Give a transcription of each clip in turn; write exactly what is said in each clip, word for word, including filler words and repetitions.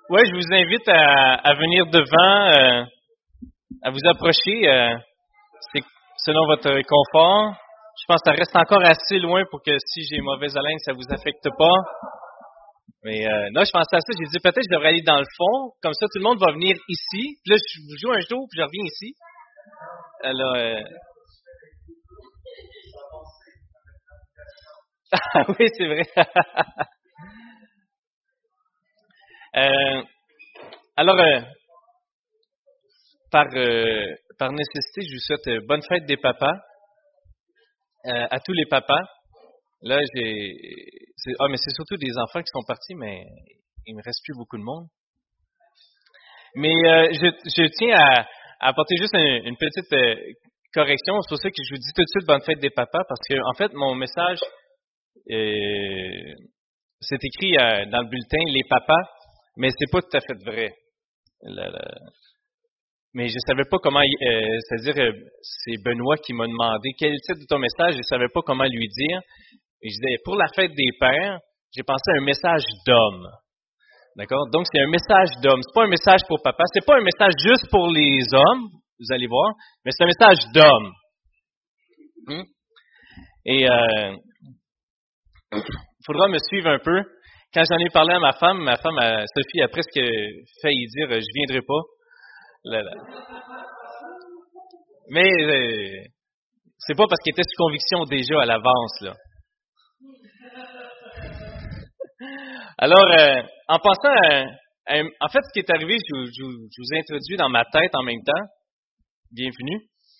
Oui, je vous invite à, à venir devant, euh, à vous approcher. Euh, c'est selon votre confort. Je pense que ça reste encore assez loin pour que si j'ai mauvaise haleine, ça vous affecte pas. Mais euh, non, je pensais à ça. J'ai dit peut-être que je devrais aller dans le fond. Comme ça, tout le monde va venir ici. Puis là, je vous joue un tour, puis je reviens ici. Alors, euh... ah oui, c'est vrai. euh, alors, euh, par, euh, par nécessité, je vous souhaite euh, bonne fête des papas euh, à tous les papas. Là, j'ai. c'est- Ah, mais c'est surtout des enfants qui sont partis, mais il me reste plus beaucoup de monde. Mais euh, je, je tiens à, à apporter juste un- une petite euh, correction. C'est pour ça que je vous dis tout de suite bonne fête des papas, parce que en fait, mon message, euh, c'est écrit euh, dans le bulletin les papas, mais c'est pas tout à fait vrai. La- la- Mais je savais pas comment, euh, c'est-à-dire, euh, c'est Benoît qui m'a demandé quel est le titre de ton message. Je savais pas comment lui dire. Et je disais, pour la fête des pères, j'ai pensé à un message d'homme. D'accord? Donc, c'est un message d'homme. C'est pas un message pour papa. C'est pas un message juste pour les hommes, vous allez voir, mais c'est un message d'homme. Hmm? Et euh, il faudra me suivre un peu. Quand j'en ai parlé à ma femme, ma femme, euh, Sophie, a presque failli dire, euh, je viendrai pas. Là, là. Mais euh, c'est pas parce qu'elle était sous conviction déjà à l'avance, là. Alors, euh, en passant, à, à- en fait, ce qui est arrivé, je, vous- je vous je vous ai introduit dans ma tête en même temps. Bienvenue.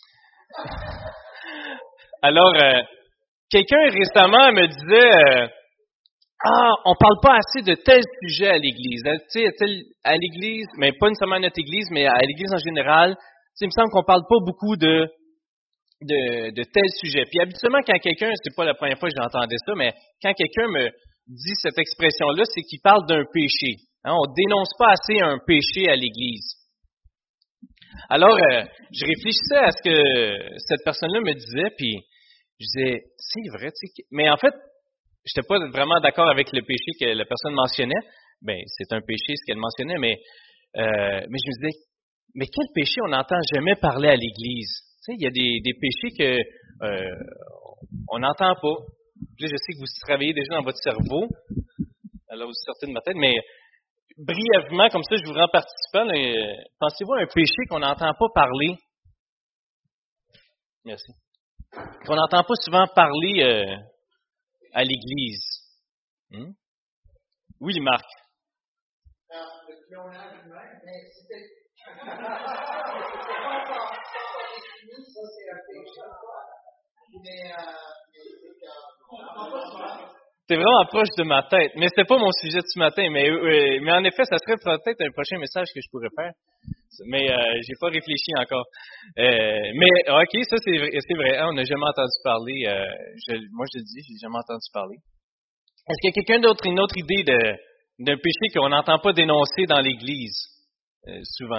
Alors, euh, quelqu'un récemment me disait, euh, ah, on parle pas assez de tel sujet à l'Église. Euh, Tu sais, tel- à l'Église, mais pas nécessairement à notre Église, mais à l'Église en général. Tu sais, il me semble qu'on parle pas beaucoup de de, de tel sujet. Puis habituellement, quand quelqu'un, c'est pas la première fois que j'entendais ça, mais quand quelqu'un me dit cette expression-là, c'est qu'il parle d'un péché. Hein, on dénonce pas assez un péché à l'Église. Alors, euh, je réfléchissais à ce que cette personne-là me disait, puis je disais, c'est vrai, tu sais, mais en fait, je n'étais pas vraiment d'accord avec le péché que la personne mentionnait. Ben, c'est un péché ce qu'elle mentionnait, mais, euh, mais je me disais, mais quel péché on n'entend jamais parler à l'Église? Tu sais, il y a des, des péchés que euh, on n'entend pas. Puis là, je sais que vous travaillez déjà dans votre cerveau, alors vous sortez de ma tête, mais brièvement, comme ça, je vous rends participant. là, euh, Pensez-vous à un péché qu'on n'entend pas parler? Merci. Qu'on n'entend pas souvent parler euh, à l'Église. Hmm? Oui, Marc. Euh, le clonage humain, mais c'était. C'était pas encore défini, ça c'est un péché, quoi. Mais, euh, mais c'est que. On n'entend pas souvent. T'es vraiment proche de ma tête, mais c'était pas mon sujet de ce matin. Mais, euh, mais en effet, ça serait peut-être un prochain message que je pourrais faire. Mais euh, j'ai pas réfléchi encore. Euh, mais ok, ça c'est vrai, c'est vrai. Hein, on n'a jamais entendu parler. Euh, je, moi je le dis, j'ai jamais entendu parler. Est-ce qu'il y a quelqu'un d'autre une autre idée de d'un péché qu'on n'entend pas dénoncer dans l'Église euh, souvent?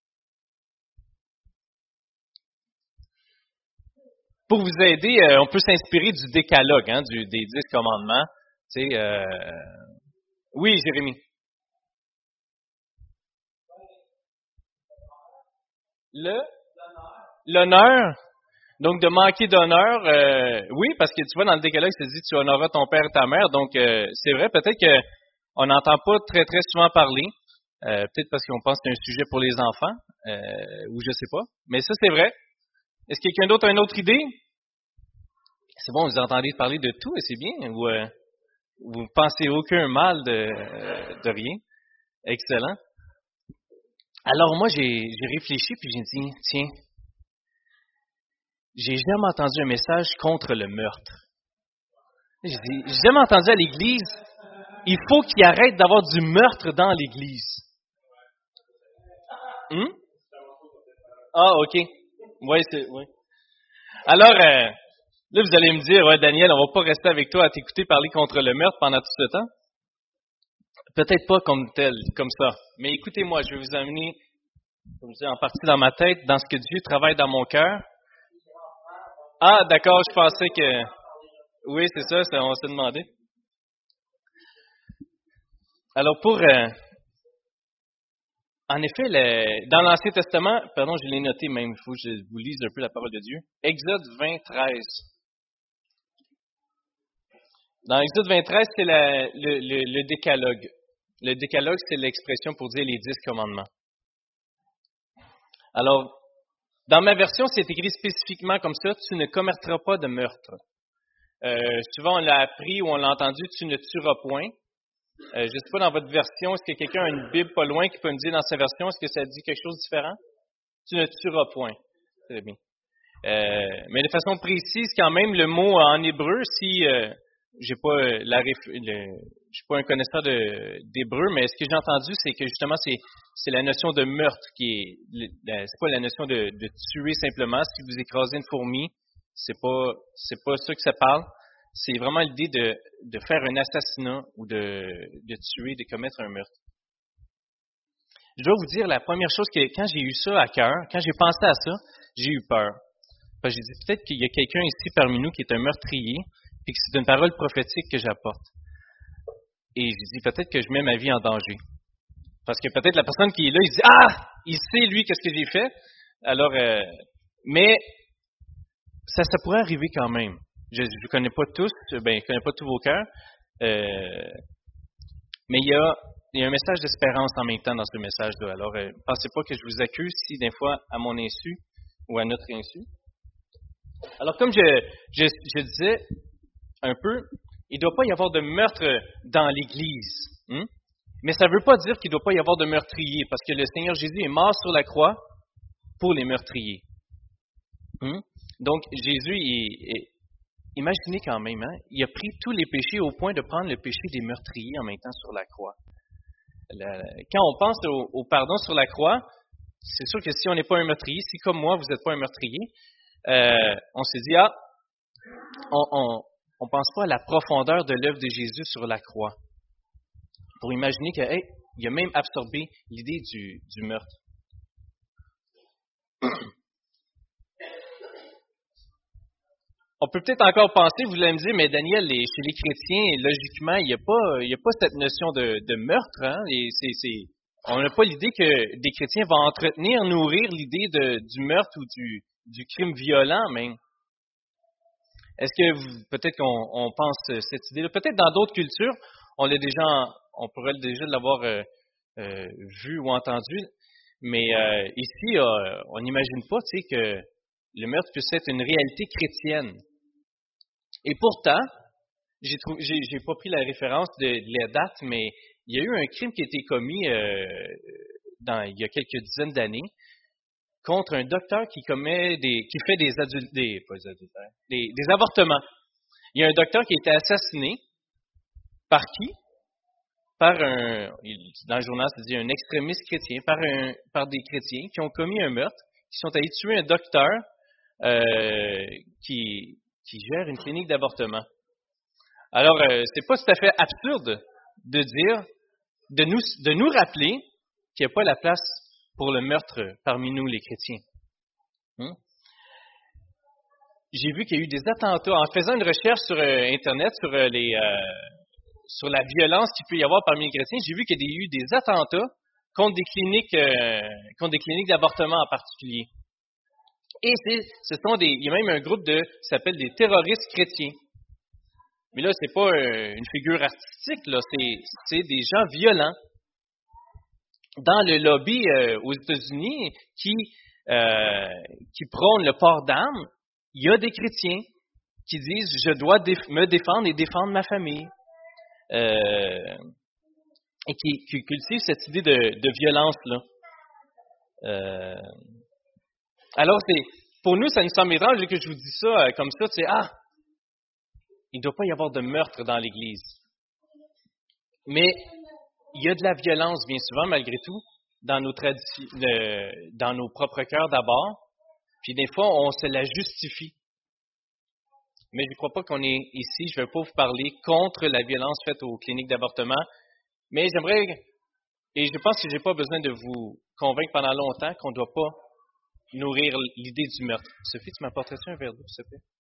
Pour vous aider, euh, on peut s'inspirer du décalogue, hein, du, des dix commandements. Tu sais, euh... Oui, Jérémie. Le l'honneur. Donc, de manquer d'honneur, euh, oui, parce que tu vois, dans le décalogue, ça dit tu honoreras ton père et ta mère. Donc, euh, c'est vrai, peut-être qu'on n'entend pas très, très souvent parler. Euh, peut-être parce qu'on pense que c'est un sujet pour les enfants, euh, ou je sais pas. Mais ça, c'est vrai. Est-ce que quelqu'un d'autre a une autre idée? C'est bon, vous entendez parler de tout et c'est bien. Ou euh, vous ne pensez aucun mal de, euh, de rien. Excellent. Alors, moi, j'ai j'ai réfléchi puis j'ai dit, tiens, j'ai jamais entendu un message contre le meurtre. J'ai dit, j'ai jamais entendu à l'Église, il faut qu'il arrête d'avoir du meurtre dans l'Église. Hum? Ah, ok. Oui, c'est, oui. Alors, euh, là, vous allez me dire, ouais, Daniel, on va pas rester avec toi à t'écouter parler contre le meurtre pendant tout ce temps. Peut-être pas comme tel, comme ça. Mais écoutez-moi, je vais vous amener, comme je dis, en partie dans ma tête, dans ce que Dieu travaille dans mon cœur. Ah, d'accord, je pensais que... Oui, c'est ça, c'est- on s'est demandé. Alors, pour... euh, En effet, le- dans l'Ancien Testament, pardon, je l'ai noté même, il faut que je vous lise un peu la parole de Dieu. Exode vingt, treize. Dans Exode vingt, treize, c'est la- le, le- le décalogue. Le décalogue, c'est l'expression pour dire les dix commandements. Alors, dans ma version, c'est écrit spécifiquement comme ça, tu ne commettras pas de meurtre. Euh, souvent, on l'a appris ou on l'a entendu, tu ne tueras point. Euh, je ne sais pas dans votre version, est-ce que quelqu'un a une Bible pas loin qui peut me dire dans sa version, est-ce que ça dit quelque chose de différent? Tu ne tueras point. Très bien. Euh, mais de façon précise, quand même, le mot en hébreu, si euh, j'ai pas euh, la réf- le, je suis pas un connaisseur de, d'hébreu, mais ce que j'ai entendu, c'est que justement, c'est, c'est la notion de meurtre qui est, le- la- c'est pas la notion de, de tuer simplement. Si vous écrasez une fourmi, c'est pas, c'est pas ça que ça parle. C'est vraiment l'idée de, de faire un assassinat ou de, de tuer, de commettre un meurtre. Je dois vous dire, la première chose que, quand j'ai eu ça à cœur, quand j'ai pensé à ça, j'ai eu peur. Parce que j'ai dit, peut-être qu'il y a quelqu'un ici parmi nous qui est un meurtrier, puis que c'est une parole prophétique que j'apporte. Et j'ai dit, peut-être que je mets ma vie en danger. Parce que peut-être la personne qui est là, il dit, ah, il sait, lui, qu'est-ce que j'ai fait. Alors, euh, mais ça, ça pourrait arriver quand même. Je ne connais pas tous, ben, je connais pas tous vos cœurs, euh, mais il y a, il y a un message d'espérance en même temps dans ce message-là. Alors, euh, pensez pas que je vous accuse si, des fois, à mon insu ou à notre insu. Alors, comme je, je, je disais un peu, il ne doit pas y avoir de meurtre dans l'Église. Hein? Mais ça ne veut pas dire qu'il ne doit pas y avoir de meurtriers, parce que le Seigneur Jésus est mort sur la croix pour les meurtriers. Hein? Donc, Jésus, est, est, imaginez quand même, hein, il a pris tous les péchés au point de prendre le péché des meurtriers en même temps sur la croix. La, quand on pense au, au pardon sur la croix, c'est sûr que si on n'est pas un meurtrier, si comme moi, vous n'êtes pas un meurtrier, euh, on s'est dit, ah, on ne pense pas à la profondeur de l'œuvre de Jésus sur la croix. Pour imaginer qu'il hey, a même absorbé l'idée du, du meurtre. On peut peut-être encore penser, vous allez me dire, mais Daniel, les, chez les chrétiens, logiquement, il n'y a pas, il y a pas cette notion de, de meurtre. Hein? Et c'est, c'est, on n'a pas l'idée que des chrétiens vont entretenir, nourrir l'idée de, du meurtre ou du, du crime violent même. Est-ce que vous, peut-être qu'on on pense cette idée-là? Peut-être dans d'autres cultures, on l'a déjà, on pourrait déjà l'avoir euh, euh, vu ou entendu, mais euh, ici, euh, on n'imagine pas, tu sais, que le meurtre puisse être une réalité chrétienne. Et pourtant, j'ai, trouvé, j'ai, j'ai pas pris la référence de, de la date, mais il y a eu un crime qui a été commis euh, dans, il y a quelques dizaines d'années contre un docteur qui commet des, qui fait des adultes, des, pas des adultères, des, des avortements. Il y a un docteur qui a été assassiné par qui? Par un, dans le journal, c'est dit un extrémiste chrétien, par un, par des chrétiens qui ont commis un meurtre, qui sont allés tuer un docteur euh, qui, qui gère une clinique d'avortement. Alors, euh, c'est pas tout à fait absurde de dire, de nous, de nous rappeler qu'il n'y a pas la place pour le meurtre parmi nous, les chrétiens. Hum? J'ai vu qu'il y a eu des attentats. En faisant une recherche sur euh, Internet sur euh, les euh, sur la violence qu'il peut y avoir parmi les chrétiens, j'ai vu qu'il y a eu des attentats contre des cliniques euh, contre des cliniques d'avortement en particulier. Et c'est, ce sont des, il y a même un groupe de, qui s'appelle des terroristes chrétiens. Mais là, c'est pas euh, une figure artistique, là, c'est, c'est des gens violents. Dans le lobby euh, aux États-Unis qui, euh, qui prône le port d'armes, il y a des chrétiens qui disent « je dois déf- me défendre et défendre ma famille euh, ». Et qui, qui cultivent cette idée de, de violence-là. Euh, alors, c'est, pour nous, ça nous semble étrange que je vous dis ça euh, comme ça, c'est « ah, il ne doit pas y avoir de meurtre dans l'Église ». Mais il y a de la violence, bien souvent, malgré tout, dans nos traditions, de, dans nos propres cœurs d'abord, puis des fois, on se la justifie. Mais je ne crois pas qu'on est ici, je ne vais pas vous parler contre la violence faite aux cliniques d'avortement, mais j'aimerais, et je pense que je n'ai pas besoin de vous convaincre pendant longtemps qu'on ne doit pas nourrir l'idée du meurtre. Sophie, tu m'apporterais-tu un verre d'eau, s'il te plaît?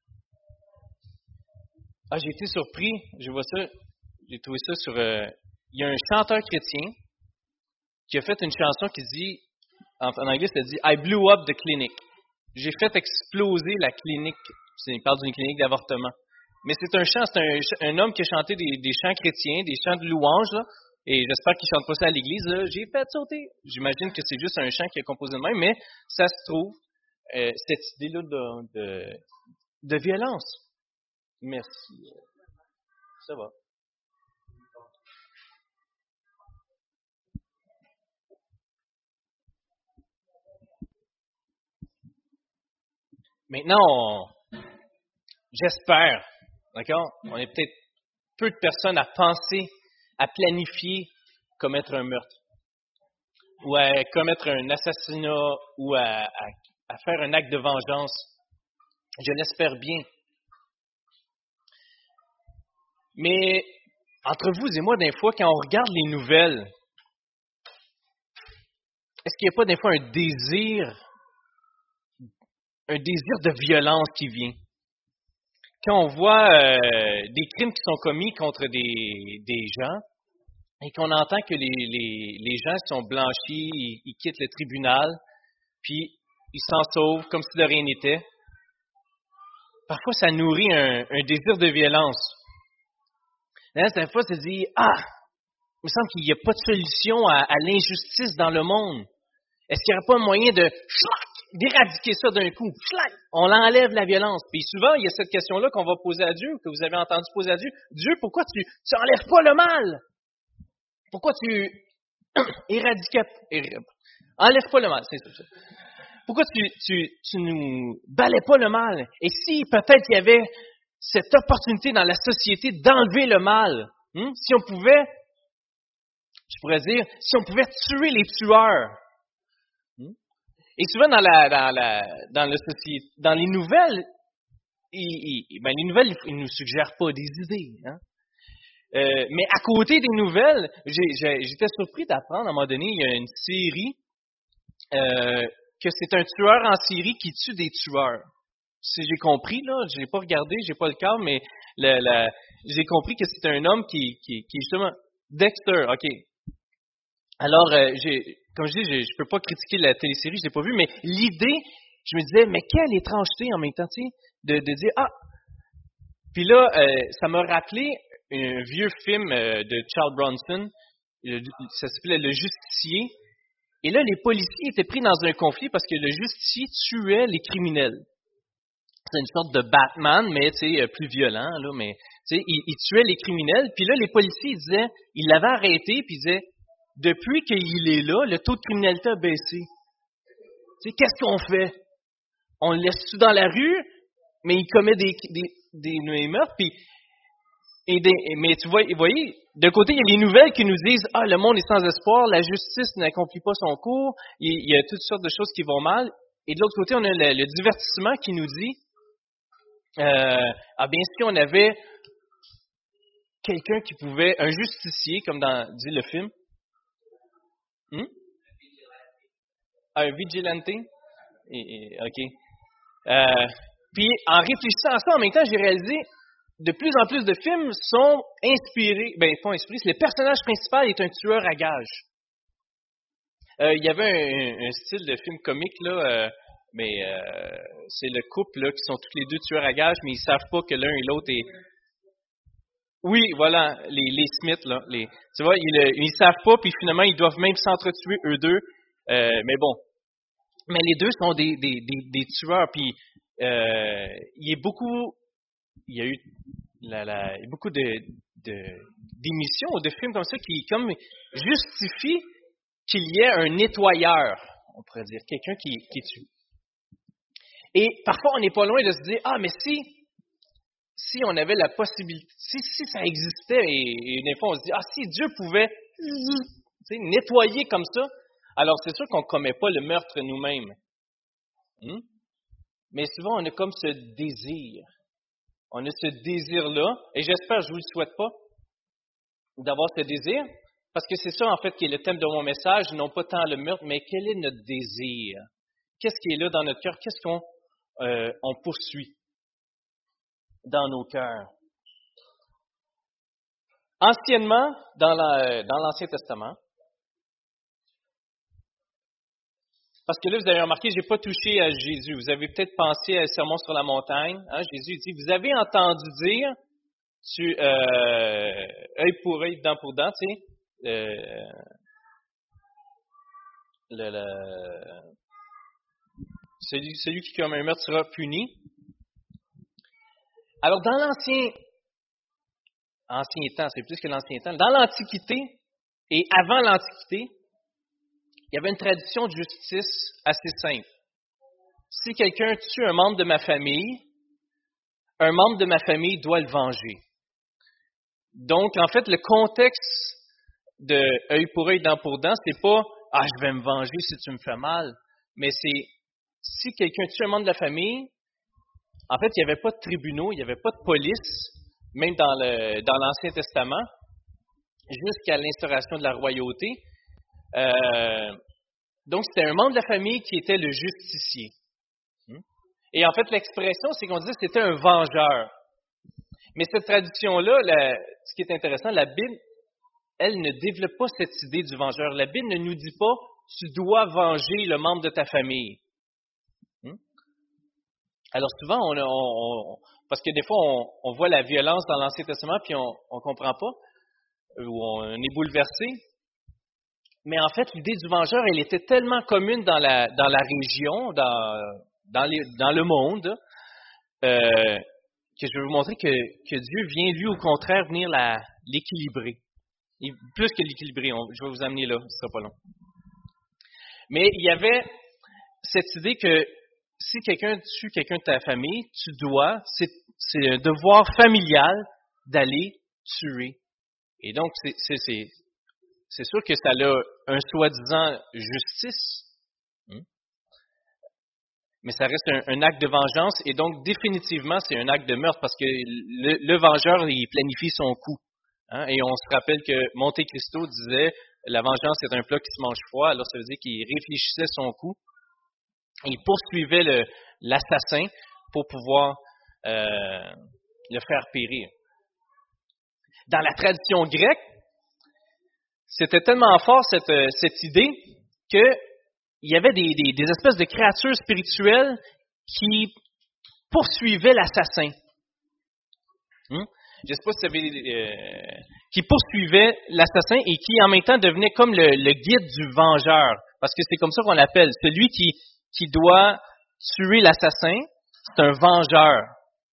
Ah, j'ai été surpris, je vois ça, j'ai trouvé ça sur euh, il y a un chanteur chrétien qui a fait une chanson qui dit, en, en anglais, ça dit « I blew up the clinic ». J'ai fait exploser la clinique. Il parle d'une clinique d'avortement. Mais c'est un chant, c'est un, un homme qui a chanté des, des chants chrétiens, des chants de louange, là, et j'espère qu'il ne chante pas ça à l'église. Là. J'ai fait sauter. J'imagine que c'est juste un chant qui est composé de même, mais ça se trouve, euh, cette idée-là de, de, de violence. Merci. Ça va. Maintenant, on, j'espère, d'accord, on est peut-être peu de personnes à penser, à planifier commettre un meurtre, ou à commettre un assassinat, ou à, à, à faire un acte de vengeance. Je l'espère bien. Mais entre vous et moi, des fois, quand on regarde les nouvelles, est-ce qu'il n'y a pas des fois un désir, un désir de violence qui vient? Quand on voit euh, des crimes qui sont commis contre des, des gens et qu'on entend que les, les, les gens sont blanchis, ils, ils quittent le tribunal, puis ils s'en sauvent comme si de rien n'était, parfois ça nourrit un, un désir de violence. Là, cette fois, ça dit « Ah, il me semble qu'il n'y a pas de solution à, à l'injustice dans le monde. Est-ce qu'il n'y aurait pas un moyen de d'éradiquer ça d'un coup? On l'enlève la violence. » Puis souvent, il y a cette question-là qu'on va poser à Dieu, que vous avez entendu poser à Dieu. Dieu, pourquoi tu n'enlèves pas le mal? Pourquoi tu éradiques... Enlève pas le mal, c'est ça. Pourquoi tu, tu, tu nous balais pas le mal? Et si peut-être il y avait cette opportunité dans la société d'enlever le mal, hein? Si on pouvait, je pourrais dire, si on pouvait tuer les tueurs. Hein? Et souvent dans la dans la dans le société, dans les nouvelles, ils, ils, ben les nouvelles, ils nous suggèrent pas des idées. Hein? Euh, mais à côté des nouvelles, j'ai, j'ai, j'étais surpris d'apprendre à un moment donné, il y a une série euh, que c'est un tueur en série qui tue des tueurs. Si j'ai compris, là, je n'ai pas regardé, j'ai pas le cas, mais le, le, j'ai compris que c'est un homme qui, qui, qui justement... Dexter, OK. Alors, euh, j'ai, comme je dis, je ne peux pas critiquer la télésérie, je ne l'ai pas vue, mais l'idée, je me disais, mais quelle étrangeté en même temps, tu sais, de, de dire, ah... Puis là, euh, ça m'a rappelé un vieux film euh, de Charles Bronson, le, ça s'appelait Le Justicier. Et là, les policiers étaient pris dans un conflit parce que le justicier tuait les criminels. C'est une sorte de Batman, mais tu sais, plus violent, là, mais tu sais, il, il tuait les criminels, puis là, les policiers, ils disaient, ils l'avaient arrêté, puis ils disaient, depuis qu'il est là, le taux de criminalité a baissé. Tu sais, qu'est-ce qu'on fait? On le laisse-tu dans la rue, mais il commet des, des, des, des meurtres, puis, et des, mais tu vois, vous voyez, d'un côté, il y a les nouvelles qui nous disent, ah, le monde est sans espoir, la justice n'accomplit pas son cours, il, il y a toutes sortes de choses qui vont mal, et de l'autre côté, on a le, le divertissement qui nous dit, Euh, ah bien, si on avait quelqu'un qui pouvait, un justicier, comme dans dit le film, hmm? Un vigilante, et, et, ok. Euh, puis en réfléchissant à ça, en même temps, j'ai réalisé de plus en plus de films sont inspirés, ben pas inspirés, le personnage principal est un tueur à gages. Euh, il y avait un, un style de film comique là. Euh, Mais euh, c'est le couple là, qui sont tous les deux tueurs à gages, mais ils savent pas que l'un et l'autre est. Oui, voilà, les, les Smiths, là. Les, tu vois, ils, ils savent pas, puis finalement, ils doivent même s'entretuer, eux deux. Euh, mais bon. Mais les deux sont des, des, des, des tueurs, puis euh, il y a beaucoup. Il y a eu la, la, beaucoup de, de, d'émissions ou de films comme ça qui comme justifient qu'il y ait un nettoyeur, on pourrait dire, quelqu'un qui, qui tue. Et parfois, on n'est pas loin de se dire, ah, mais si, si on avait la possibilité, si, si ça existait, et, et des fois, on se dit, ah, si Dieu pouvait tu sais, nettoyer comme ça, alors c'est sûr qu'on ne commet pas le meurtre nous-mêmes. Hmm? Mais souvent, on a comme ce désir. On a ce désir-là, et j'espère, je ne vous le souhaite pas, d'avoir ce désir, parce que c'est ça, en fait, qui est le thème de mon message, non pas tant le meurtre, mais quel est notre désir? Qu'est-ce qui est là dans notre cœur? Qu'est-ce qu'on Euh, on poursuit dans nos cœurs. Anciennement, dans, la, dans l'Ancien Testament, parce que là, vous avez remarqué, je n'ai pas touché à Jésus. Vous avez peut-être pensé à Sermon sur la montagne. Hein? Jésus dit, vous avez entendu dire, tu, euh, œil pour œil, dent pour dent, tu sais, euh, le, le, celui, celui qui commet un meurtre sera puni. Alors, dans l'ancien, ancien temps, c'est plus que l'ancien temps, dans l'Antiquité et avant l'Antiquité, il y avait une tradition de justice assez simple. Si quelqu'un tue un membre de ma famille, un membre de ma famille doit le venger. Donc, en fait, le contexte de œil pour œil, dent pour dent, c'est pas « Ah, je vais me venger si tu me fais mal », mais c'est si quelqu'un tue un membre de la famille, en fait, il n'y avait pas de tribunaux, il n'y avait pas de police, même dans, le, dans l'Ancien Testament, jusqu'à l'instauration de la royauté. Euh, donc, c'était un membre de la famille qui était le justicier. Et en fait, l'expression, c'est qu'on disait que c'était un vengeur. Mais cette tradition-là, la, ce qui est intéressant, la Bible, elle ne développe pas cette idée du vengeur. La Bible ne nous dit pas « tu dois venger le membre de ta famille ». Alors souvent, on, on, on, parce que des fois, on, on voit la violence dans l'Ancien Testament, puis on ne comprend pas, ou on est bouleversé. Mais en fait, l'idée du vengeur, elle était tellement commune dans la, dans la région, dans, dans, les, dans le monde, euh, que je vais vous montrer que, que Dieu vient, lui, au contraire, venir la, l'équilibrer. Et plus que l'équilibrer, on, je vais vous amener là, ce ne sera pas long. Mais il y avait cette idée que si quelqu'un tue quelqu'un de ta famille, tu dois, c'est, c'est un devoir familial d'aller tuer. Et donc, c'est, c'est, c'est, c'est sûr que ça a un soi-disant justice, hein? Mais ça reste un, un acte de vengeance, et donc définitivement, c'est un acte de meurtre, parce que le, le vengeur, il planifie son coup. Hein? Et on se rappelle que Monte Cristo disait, la vengeance est un plat qui se mange froid, alors ça veut dire qu'il réfléchissait son coup. Il poursuivait le, l'assassin pour pouvoir euh, le faire périr. Dans la tradition grecque, c'était tellement fort cette, cette idée qu'il y avait des, des, des espèces de créatures spirituelles qui poursuivaient l'assassin. Hum? Je ne sais pas si vous savez, euh, qui poursuivaient l'assassin et qui en même temps devenaient comme le, le guide du vengeur. Parce que c'est comme ça qu'on l'appelle. Celui qui qui doit tuer l'assassin, c'est un vengeur.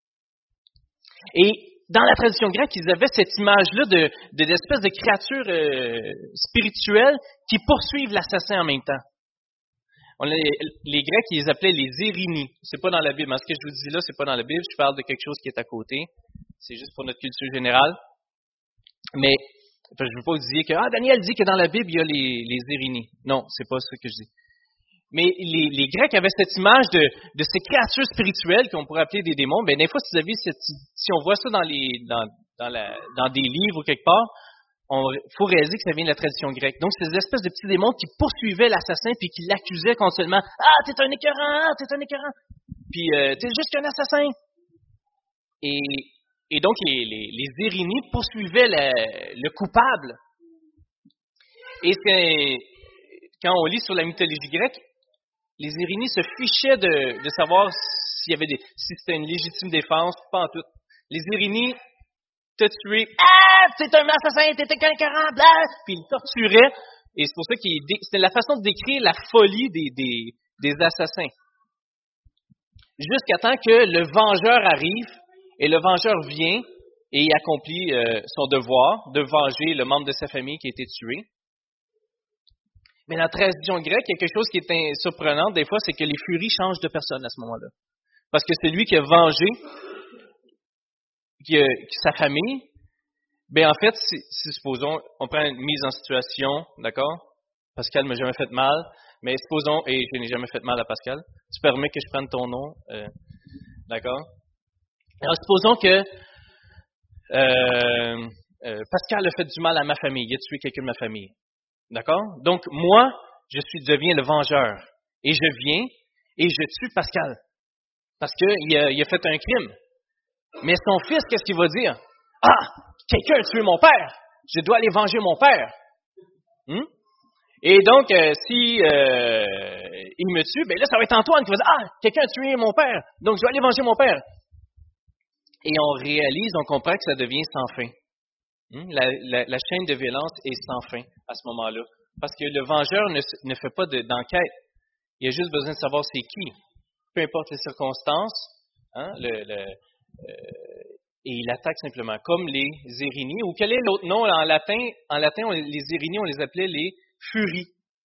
Et dans la tradition grecque, ils avaient cette image-là de, de d'espèces de créatures euh, spirituelles qui poursuivent l'assassin en même temps. On les, les Grecs, ils les appelaient les Érini. C'est pas dans la Bible. Ce que je vous dis là, c'est pas dans la Bible. Je parle de quelque chose qui est à côté. C'est juste pour notre culture générale. Mais je ne veux pas vous dire que ah, Daniel dit que dans la Bible, il y a les, les Érini. Non, c'est pas ce que je dis. Mais les, les Grecs avaient cette image de, de ces créatures spirituelles qu'on pourrait appeler des démons. Ben, des fois, si vous avez cette, si on voit ça dans les, dans, dans la, dans des livres ou quelque part, il faut réaliser que ça vient de la tradition grecque. Donc, c'est des espèces de petits démons qui poursuivaient l'assassin puis qui l'accusaient continuellement. Ah, t'es un écœurant, ah, t'es un écœurant. Puis, euh, t'es juste qu'un assassin. Et, et donc, les, les, les Érini poursuivaient le, le coupable. Et c'est, quand on lit sur la mythologie grecque, les Érini se fichaient de, de savoir s'il y avait des, si c'était une légitime défense, pas en tout. Les Érini te tuaient, ah, c'est un assassin, t'es un écœurant, bla, puis ils torturaient. Et c'est pour ça que c'était la façon de décrire la folie des, des, des assassins. Jusqu'à temps que le vengeur arrive, et le vengeur vient et il accomplit euh, son devoir de venger le membre de sa famille qui a été tué. Mais dans la tradition grecque, il y a quelque chose qui est surprenant, des fois, c'est que les furies changent de personne à ce moment-là. Parce que c'est lui qui a vengé qui a, qui, sa famille. Bien, en fait, si, si supposons, on prend une mise en situation, d'accord? Pascal ne m'a jamais fait mal, mais supposons, et je n'ai jamais fait mal à Pascal, tu permets que je prenne ton nom, euh, d'accord? Alors, supposons que euh, euh, Pascal a fait du mal à ma famille, il a tué quelqu'un de ma famille. D'accord? Donc, moi, je suis deviens le vengeur. Et je viens et je tue Pascal. Parce qu'il a, il a fait un crime. Mais son fils, qu'est-ce qu'il va dire? « Ah, quelqu'un a tué mon père! Je dois aller venger mon père! Hmm? » Et donc, euh, si euh, il me tue, ben là, ça va être Antoine qui va dire « Ah, quelqu'un a tué mon père! Donc, je dois aller venger mon père! » Et on réalise, on comprend que ça devient sans fin. Hmm? La, la, la chaîne de violence est sans fin à ce moment-là. Parce que le vengeur ne, ne fait pas de, d'enquête. Il a juste besoin de savoir c'est qui. Peu importe les circonstances, hein, le, le, euh, et il attaque simplement, comme les Érinies. Ou quel est l'autre nom en latin? En latin, on, les Érinies, on les appelait les furies.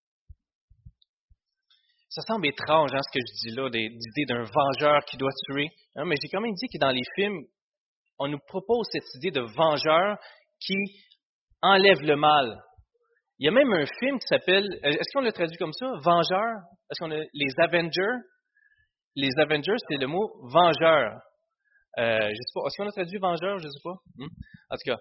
Ça semble étrange, hein, ce que je dis là, des, l'idée d'un vengeur qui doit tuer. Hein, mais j'ai quand même dit que dans les films, on nous propose cette idée de vengeur qui enlève le mal. Il y a même un film qui s'appelle, est-ce qu'on l'a traduit comme ça, Vengeur? Est-ce qu'on a les Avengers? Les Avengers, c'est le mot vengeur. Euh, je sais pas, est-ce qu'on a traduit vengeur? Je ne sais pas. Hmm? En tout cas.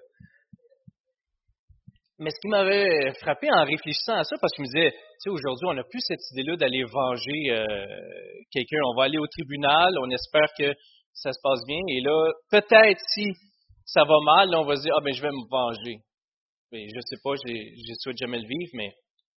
Mais ce qui m'avait frappé en réfléchissant à ça, parce que je me disais, tu sais, aujourd'hui, on n'a plus cette idée-là d'aller venger euh, quelqu'un. On va aller au tribunal, on espère que ça se passe bien. Et là, peut-être si ça va mal, là, on va se dire, ah ben je vais me venger. Mais je sais pas, j'ai, je souhaite jamais le vivre, mais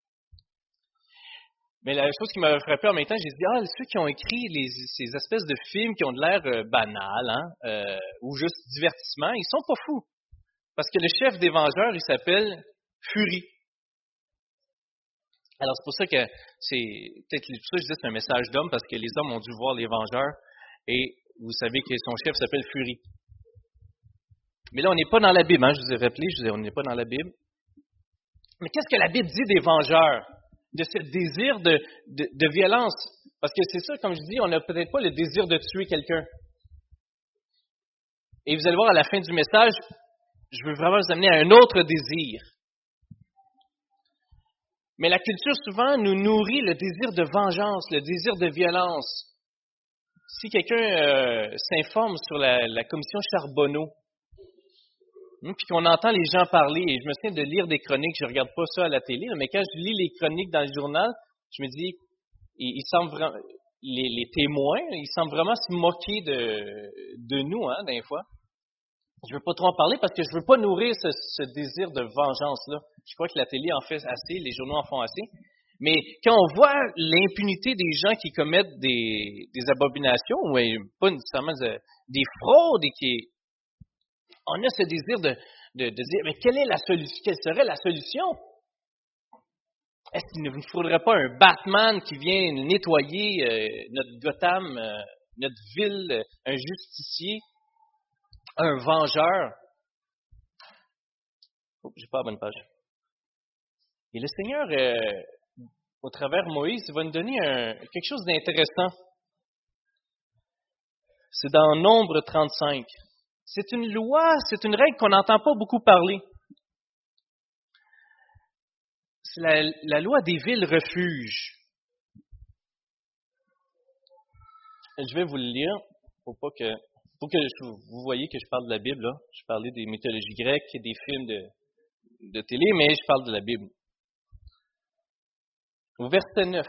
mais la chose qui m'avait frappé en même temps, j'ai dit, ah, ceux qui ont écrit les, ces espèces de films qui ont de l'air euh, banal, hein, euh, ou juste divertissement, ils sont pas fous. Parce que le chef des vengeurs, il s'appelle Fury. Alors c'est pour ça que c'est peut-être pour ça que je dis que c'est un message d'homme, parce que les hommes ont dû voir les vengeurs, et vous savez que son chef s'appelle Fury. Mais là, on n'est pas dans la Bible, hein, je vous ai rappelé, je vous ai, on n'est pas dans la Bible. Mais qu'est-ce que la Bible dit des vengeurs? De ce désir de, de, de violence. Parce que c'est ça, comme je dis, on n'a peut-être pas le désir de tuer quelqu'un. Et vous allez voir à la fin du message, je veux vraiment vous amener à un autre désir. Mais la culture, souvent, nous nourrit le désir de vengeance, le désir de violence. Si quelqu'un euh, s'informe sur la, la commission Charbonneau, hein, puis qu'on entend les gens parler, et je me souviens de lire des chroniques, je ne regarde pas ça à la télé, mais quand je lis les chroniques dans le journal, je me dis, ils, ils semblent vraiment, les, les témoins, ils semblent vraiment se moquer de, de nous, hein, des fois. Je ne veux pas trop en parler parce que je ne veux pas nourrir ce, ce désir de vengeance-là. Je crois que la télé en fait assez, les journaux en font assez. Mais quand on voit l'impunité des gens qui commettent des, des abominations, ou pas nécessairement de, des fraudes, et qui, on a ce désir de, de, de dire, mais quelle est la solution? Quelle serait la solution? Est-ce qu'il ne vous faudrait pas un Batman qui vient nettoyer euh, notre Gotham, euh, notre ville, euh, un justicier, un vengeur? Oh, j'ai pas la bonne page. Et le Seigneur, euh, au travers Moïse, va nous donner un, quelque chose d'intéressant. C'est dans Nombre trente-cinq. C'est une loi, c'est une règle qu'on n'entend pas beaucoup parler. C'est la, la loi des villes refuges. Je vais vous le lire pour pas que, pour que je, vous voyez que je parle de la Bible. Là. Je parlais des mythologies grecques et des films de, de télé, mais je parle de la Bible. Au verset neuf.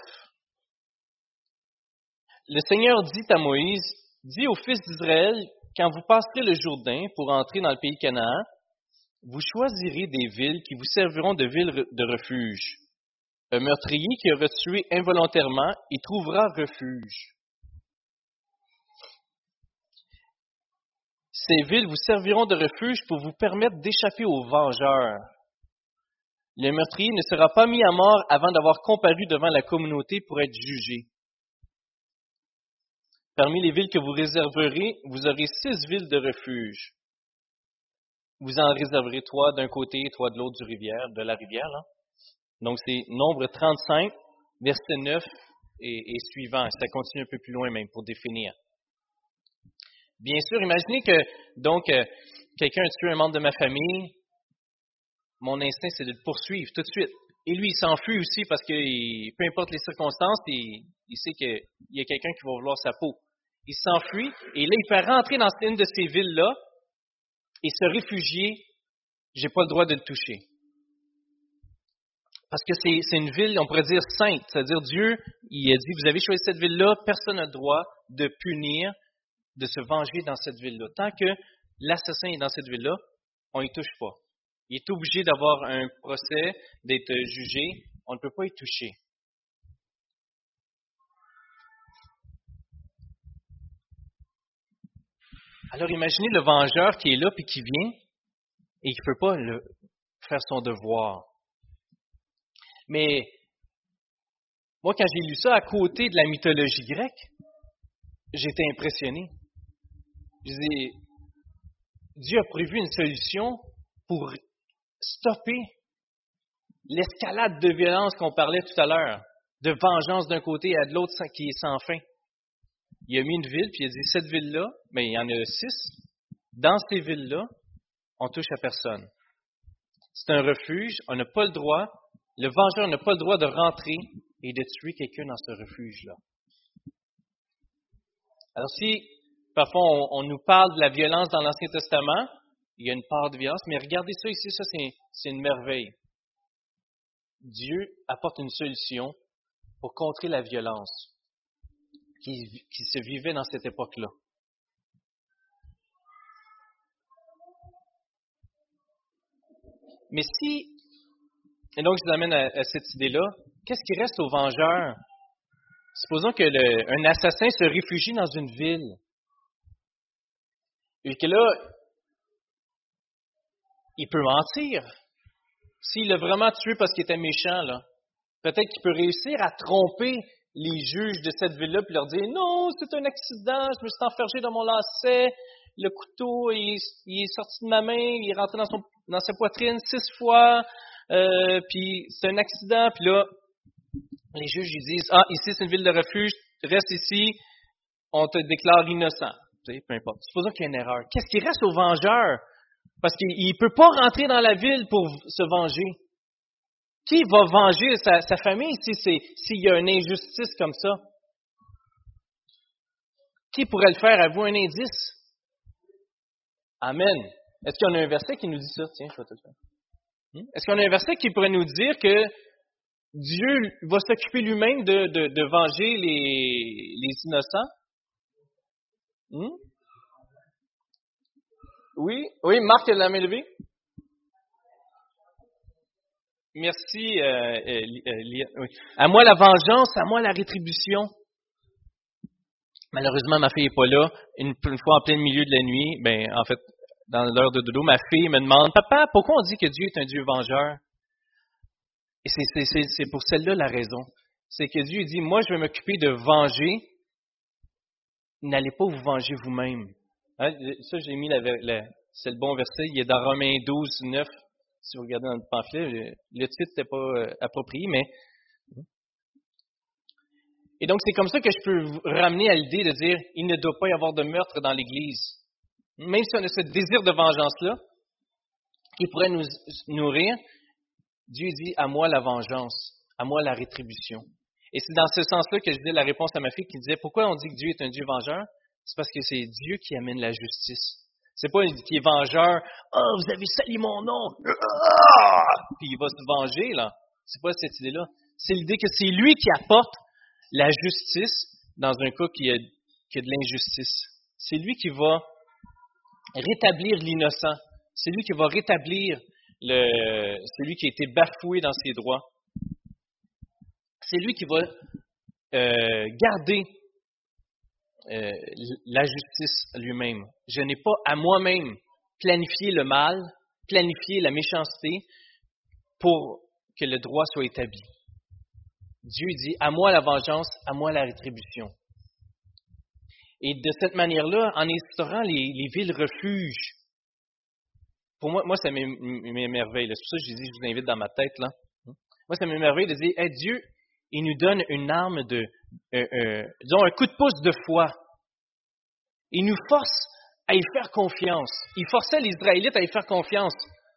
Le Seigneur dit à Moïse, « Dis aux fils d'Israël, quand vous passerez le Jourdain pour entrer dans le pays Canaan, vous choisirez des villes qui vous serviront de villes de refuge. Un meurtrier qui aura tué involontairement y trouvera refuge. Ces villes vous serviront de refuge pour vous permettre d'échapper aux vengeurs. Le meurtrier ne sera pas mis à mort avant d'avoir comparu devant la communauté pour être jugé. Parmi les villes que vous réserverez, vous aurez six villes de refuge. Vous en réserverez trois d'un côté et trois de l'autre du rivière, de la rivière. Là. Donc, c'est Nombre trente-cinq, verset neuf et, et suivant. Ça continue un peu plus loin même pour définir. Bien sûr, imaginez que donc euh, quelqu'un a tué un membre de ma famille. Mon instinct, c'est de le poursuivre tout de suite. Et lui, il s'enfuit aussi parce que il, peu importe les circonstances, il, il sait qu'il y a quelqu'un qui va vouloir sa peau. Il s'enfuit et là, il peut rentrer dans une de ces villes-là et se réfugier. J'ai pas le droit de le toucher. Parce que c'est, c'est une ville, on pourrait dire sainte. C'est-à-dire Dieu, il a dit, vous avez choisi cette ville-là, personne n'a le droit de punir, de se venger dans cette ville-là. Tant que l'assassin est dans cette ville-là, on y touche pas. Il est obligé d'avoir un procès, d'être jugé. On ne peut pas y toucher. Alors imaginez le vengeur qui est là puis qui vient et qui ne peut pas le, faire son devoir. Mais moi, quand j'ai lu ça à côté de la mythologie grecque, j'étais impressionné. Je disais, Dieu a prévu une solution pour stopper l'escalade de violence qu'on parlait tout à l'heure, de vengeance d'un côté et de l'autre qui est sans fin. Il a mis une ville, puis il a dit, cette ville-là, mais il y en a six, dans ces villes-là, on touche à personne. C'est un refuge, on n'a pas le droit, le vengeur n'a pas le droit de rentrer et de tuer quelqu'un dans ce refuge-là. Alors si, parfois, on, on nous parle de la violence dans l'Ancien Testament, il y a une part de violence, mais regardez ça ici, ça c'est, c'est une merveille. Dieu apporte une solution pour contrer la violence qui, qui se vivait dans cette époque-là. Mais si, et donc je vous amène à, à cette idée-là, qu'est-ce qui reste aux vengeurs? Supposons que le, un assassin se réfugie dans une ville et que là, il peut mentir. S'il l'a vraiment tué parce qu'il était méchant, là, peut-être qu'il peut réussir à tromper les juges de cette ville-là puis leur dire « Non, c'est un accident, je me suis enfergé dans mon lacet, le couteau il, il est sorti de ma main, il est rentré dans, son, dans sa poitrine six fois, euh, puis c'est un accident. » Puis là, les juges ils disent « Ah, ici c'est une ville de refuge, reste ici, on te déclare innocent. » Tu sais, peu importe. Supposons qu'il y a une erreur. Qu'est-ce qui reste au vengeur? Parce qu'il ne peut pas rentrer dans la ville pour se venger. Qui va venger sa, sa famille si c'est, s'il y a une injustice comme ça? Qui pourrait le faire? Avez-vous un indice? Amen. Est-ce qu'il y en a un verset qui nous dit ça? Tiens, je vais te le faire. Est-ce qu'il y en a un verset qui pourrait nous dire que Dieu va s'occuper lui-même de, de, de venger les, les innocents? Hmm? Oui, oui, Marc a la main levée. Merci, euh, euh, oui. À moi la vengeance, à moi la rétribution. Malheureusement, ma fille n'est pas là. Une, une fois en plein milieu de la nuit, ben, en fait, dans l'heure de dodo, ma fille me demande, Papa, pourquoi on dit que Dieu est un Dieu vengeur? Et c'est, c'est, c'est, c'est pour celle-là la raison. C'est que Dieu dit, moi, je vais m'occuper de venger. N'allez pas vous venger vous-même. Hein? Ça, j'ai mis la, la, c'est le bon verset. Il est dans Romains douze, neuf. Si vous regardez dans le pamphlet, le titre n'était pas euh, approprié, mais... Et donc, c'est comme ça que je peux vous ramener à l'idée de dire, il ne doit pas y avoir de meurtre dans l'Église. Même si on a ce désir de vengeance-là, qui pourrait nous nourrir, Dieu dit, à moi la vengeance, à moi la rétribution. Et c'est dans ce sens-là que je disais la réponse à ma fille qui disait, pourquoi on dit que Dieu est un Dieu vengeur? C'est parce que c'est Dieu qui amène la justice. C'est pas qui est vengeur, « Ah, oh, vous avez sali mon nom! » Puis il va se venger, là. C'est pas cette idée-là. C'est l'idée que c'est lui qui apporte la justice dans un cas qui a, qui a de l'injustice. C'est lui qui va rétablir l'innocent. C'est lui qui va rétablir le, celui qui a été bafoué dans ses droits. C'est lui qui va euh, garder euh, la justice lui-même. Je n'ai pas à moi-même planifié le mal, planifié la méchanceté pour que le droit soit établi. Dieu dit, à moi la vengeance, à moi la rétribution. Et de cette manière-là, en instaurant les, les villes refuges, pour moi, moi ça m'émerveille. C'est pour ça que je dis, je vous invite dans ma tête, là. Moi, ça m'émerveille de dire, hey, Dieu, il nous donne une arme de, euh, euh, disons, un coup de pouce de foi. Il nous force à y faire confiance. Il forçait les Israélites à y faire confiance.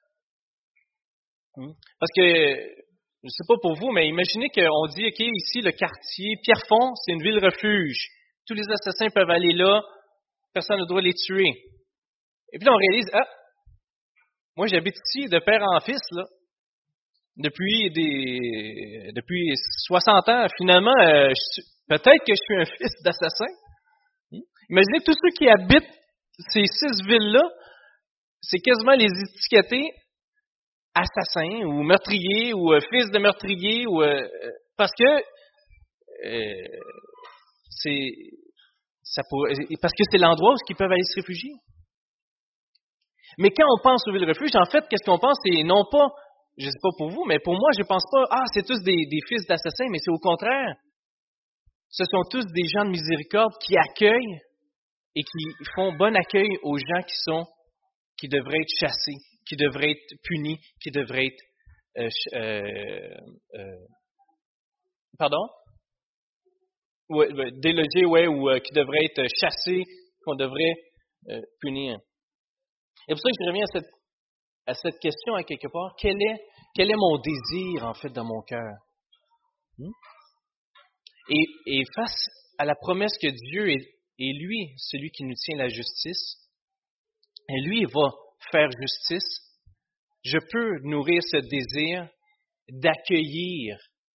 Parce que, je ne sais pas pour vous, mais imaginez qu'on dit, OK, ici, le quartier Pierrefonds, c'est une ville refuge. Tous les assassins peuvent aller là, personne ne doit les tuer. Et puis là, on réalise, ah, moi, j'habite ici de père en fils, là. Depuis des, depuis soixante ans, finalement, euh, je, peut-être que je suis un fils d'assassin. Imaginez tous ceux qui habitent ces six villes-là, c'est quasiment les étiqueter assassins ou meurtriers ou euh, fils de meurtriers ou euh, parce que euh, c'est ça pourrait, parce que c'est l'endroit où ils peuvent aller se réfugier. Mais quand on pense au ville refuge, en fait, qu'est-ce qu'on pense? C'est non pas, je ne sais pas pour vous, mais pour moi, je ne pense pas, ah, c'est tous des, des fils d'assassins, mais c'est au contraire. Ce sont tous des gens de miséricorde qui accueillent et qui font bon accueil aux gens qui sont, qui devraient être chassés, qui devraient être punis, qui devraient être, euh, euh, euh, pardon? Ouais, ouais, délogés, ouais, ou euh, qui devraient être chassés, qu'on devrait euh, punir. Et pour ça que je reviens à cette, à cette question à quelque part. Quel est, quel est mon désir, en fait, dans mon cœur? Hmm? Et, et face à la promesse que Dieu est, est lui, celui qui nous tient la justice, et lui, il va faire justice, je peux nourrir ce désir d'accueillir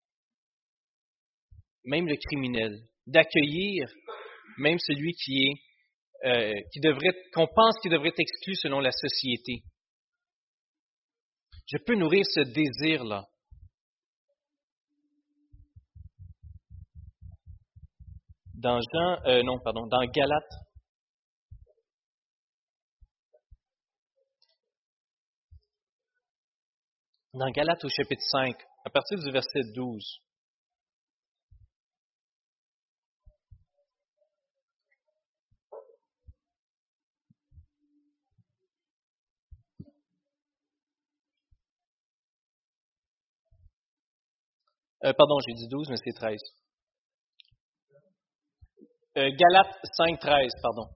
même le criminel, d'accueillir même celui qui est Euh, qui devrait, qu'on pense qu'il devrait être exclu selon la société. Je peux nourrir ce désir-là. Dans Jean, euh, non, pardon, dans Galates. Dans Galates au chapitre cinq, à partir du verset douze. Euh, pardon, j'ai dit douze, mais c'est treize. Euh, Galates cinq, treize, pardon.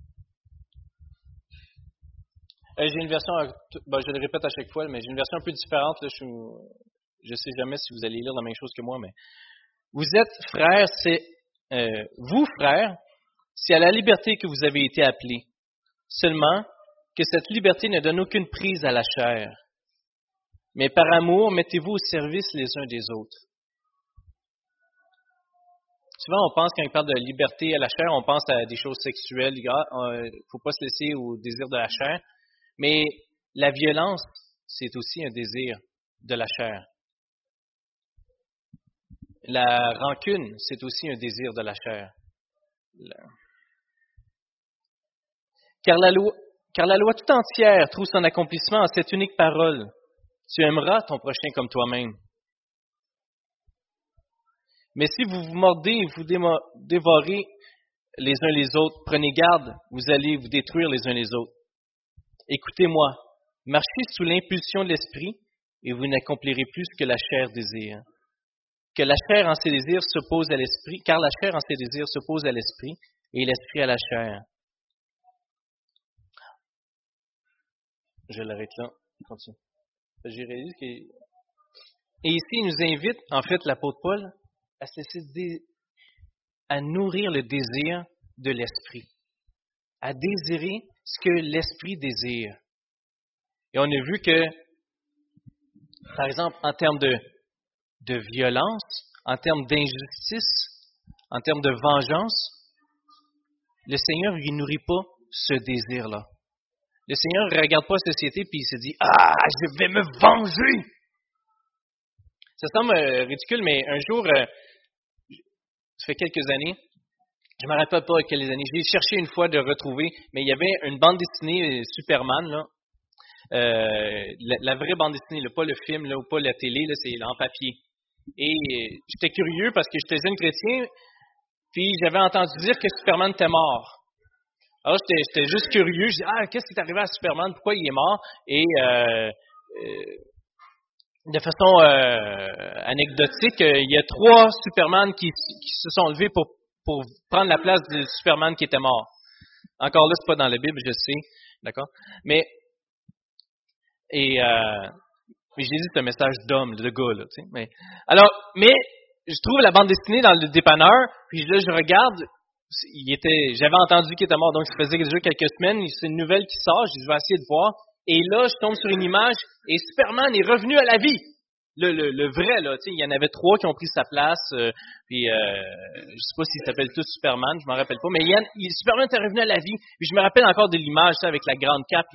Euh, j'ai une version, ben, je le répète à chaque fois, mais j'ai une version un peu différente. Là, je ne sais jamais si vous allez lire la même chose que moi, mais vous êtes frères, c'est euh, vous frères, c'est à la liberté que vous avez été appelés. Seulement que cette liberté ne donne aucune prise à la chair. Mais par amour, mettez-vous au service les uns des autres. Souvent, on pense, quand on parle de liberté à la chair, on pense à des choses sexuelles. Il ne faut pas se laisser au désir de la chair. Mais la violence, c'est aussi un désir de la chair. La rancune, c'est aussi un désir de la chair. Car la loi, car la loi tout entière trouve son accomplissement en cette unique parole. Tu aimeras ton prochain comme toi-même. Mais si vous vous mordez et vous dévorez les uns les autres, prenez garde, vous allez vous détruire les uns les autres. Écoutez-moi, marchez sous l'impulsion de l'esprit et vous n'accomplirez plus ce que la chair désire. Que la chair en ses désirs s'oppose à l'esprit, car la chair en ses désirs s'oppose à l'esprit et l'esprit à la chair. Je l'arrête là. Continue. J'ai réalisé que... Et ici, il nous invite, en fait, l'apôtre Paul, à se laisser à nourrir le désir de l'esprit, à désirer ce que l'esprit désire. Et on a vu que, par exemple, en termes de, de violence, en termes d'injustice, en termes de vengeance, le Seigneur ne nourrit pas ce désir-là. Le Seigneur ne regarde pas la société et il se dit « Ah, je vais me venger! » Ça semble euh, ridicule, mais un jour, euh, ça fait quelques années, je ne me rappelle pas quelles années, j'ai cherché une fois de retrouver, mais il y avait une bande dessinée Superman, là, euh, la, la vraie bande dessinée, là, pas le film, là, ou pas la télé, là, c'est en papier. Et euh, j'étais curieux parce que j'étais jeune chrétien, puis j'avais entendu dire que Superman était mort. Alors, j'étais, j'étais juste curieux. Je dis, ah, qu'est-ce qui est arrivé à Superman? Pourquoi il est mort? Et euh, euh, de façon euh, anecdotique, euh, il y a trois Superman qui, qui se sont levés pour, pour prendre la place du Superman qui était mort. Encore là, c'est pas dans la Bible, je sais, d'accord? Mais, et, euh, mais j'ai dit c'est un message d'homme, de gars, là, tu sais. Mais, alors, mais, je trouve la bande dessinée dans le dépanneur, puis là, je regarde, il était, j'avais entendu qu'il était mort, donc ça faisait déjà quelques semaines, c'est une nouvelle qui sort, je dis, je vais essayer de voir, et là, je tombe sur une image, et Superman est revenu à la vie. Le, le, le vrai, là, tu sais, il y en avait trois qui ont pris sa place, euh, puis euh, je sais pas s'ils s'appellent tous Superman, je m'en rappelle pas, mais il y a, il, Superman est revenu à la vie, puis je me rappelle encore de l'image, ça, avec la grande cape, puis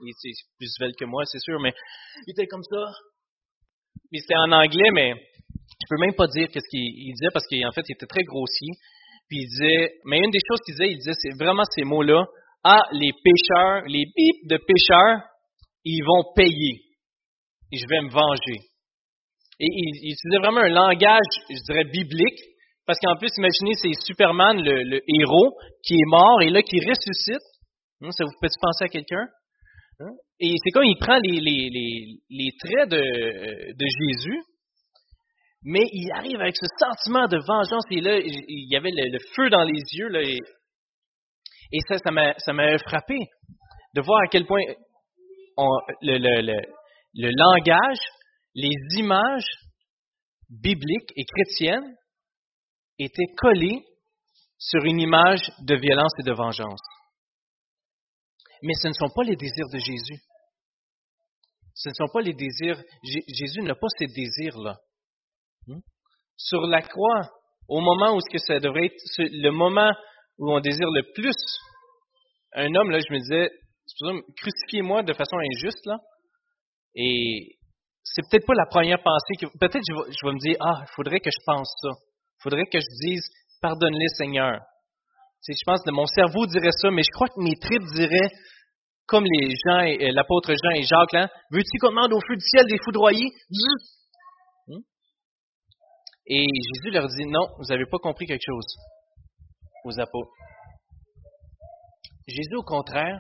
il était plus svelte que moi, c'est sûr, mais il était comme ça. Puis c'était en anglais, mais je peux même pas dire qu'est-ce qu'il il disait parce qu'en fait, il était très grossier. Puis il disait, mais une des choses qu'il disait, il disait, c'est vraiment ces mots-là. Ah, les pécheurs, les bips de pécheurs, ils vont payer. Et je vais me venger. Et il, il utilisait vraiment un langage, je dirais, biblique. Parce qu'en plus, imaginez, c'est Superman, le, le héros, qui est mort et là, qui ressuscite. Hein, ça vous fait penser à quelqu'un? Hein? Et c'est comme il prend les, les, les, les traits de, de Jésus, mais il arrive avec ce sentiment de vengeance. Et là, il y avait le, le feu dans les yeux. Là, et, et ça, ça m'a, ça m'a frappé de voir à quel point on, le, le, le, le langage, les images bibliques et chrétiennes étaient collées sur une image de violence et de vengeance. Mais ce ne sont pas les désirs de Jésus. Ce ne sont pas les désirs. J- Jésus n'a pas ces désirs-là. Hmm? Sur la croix, au moment où ce que ça devrait être, le moment où on désire le plus un homme, là, je me disais, crucifiez-moi de façon injuste, là. Et c'est peut-être pas la première pensée que, peut-être je vais, je vais me dire, ah, il faudrait que je pense ça. Il faudrait que je dise, pardonne-les, Seigneur. Tu sais, je pense que mon cerveau dirait ça, mais je crois que mes tripes diraient, comme les gens, et, l'apôtre Jean et Jacques, là, veux-tu qu'on demande au feu du ciel des foudroyés? Hmm? Et Jésus leur dit, non, vous n'avez pas compris quelque chose, aux apôtres. Jésus, au contraire,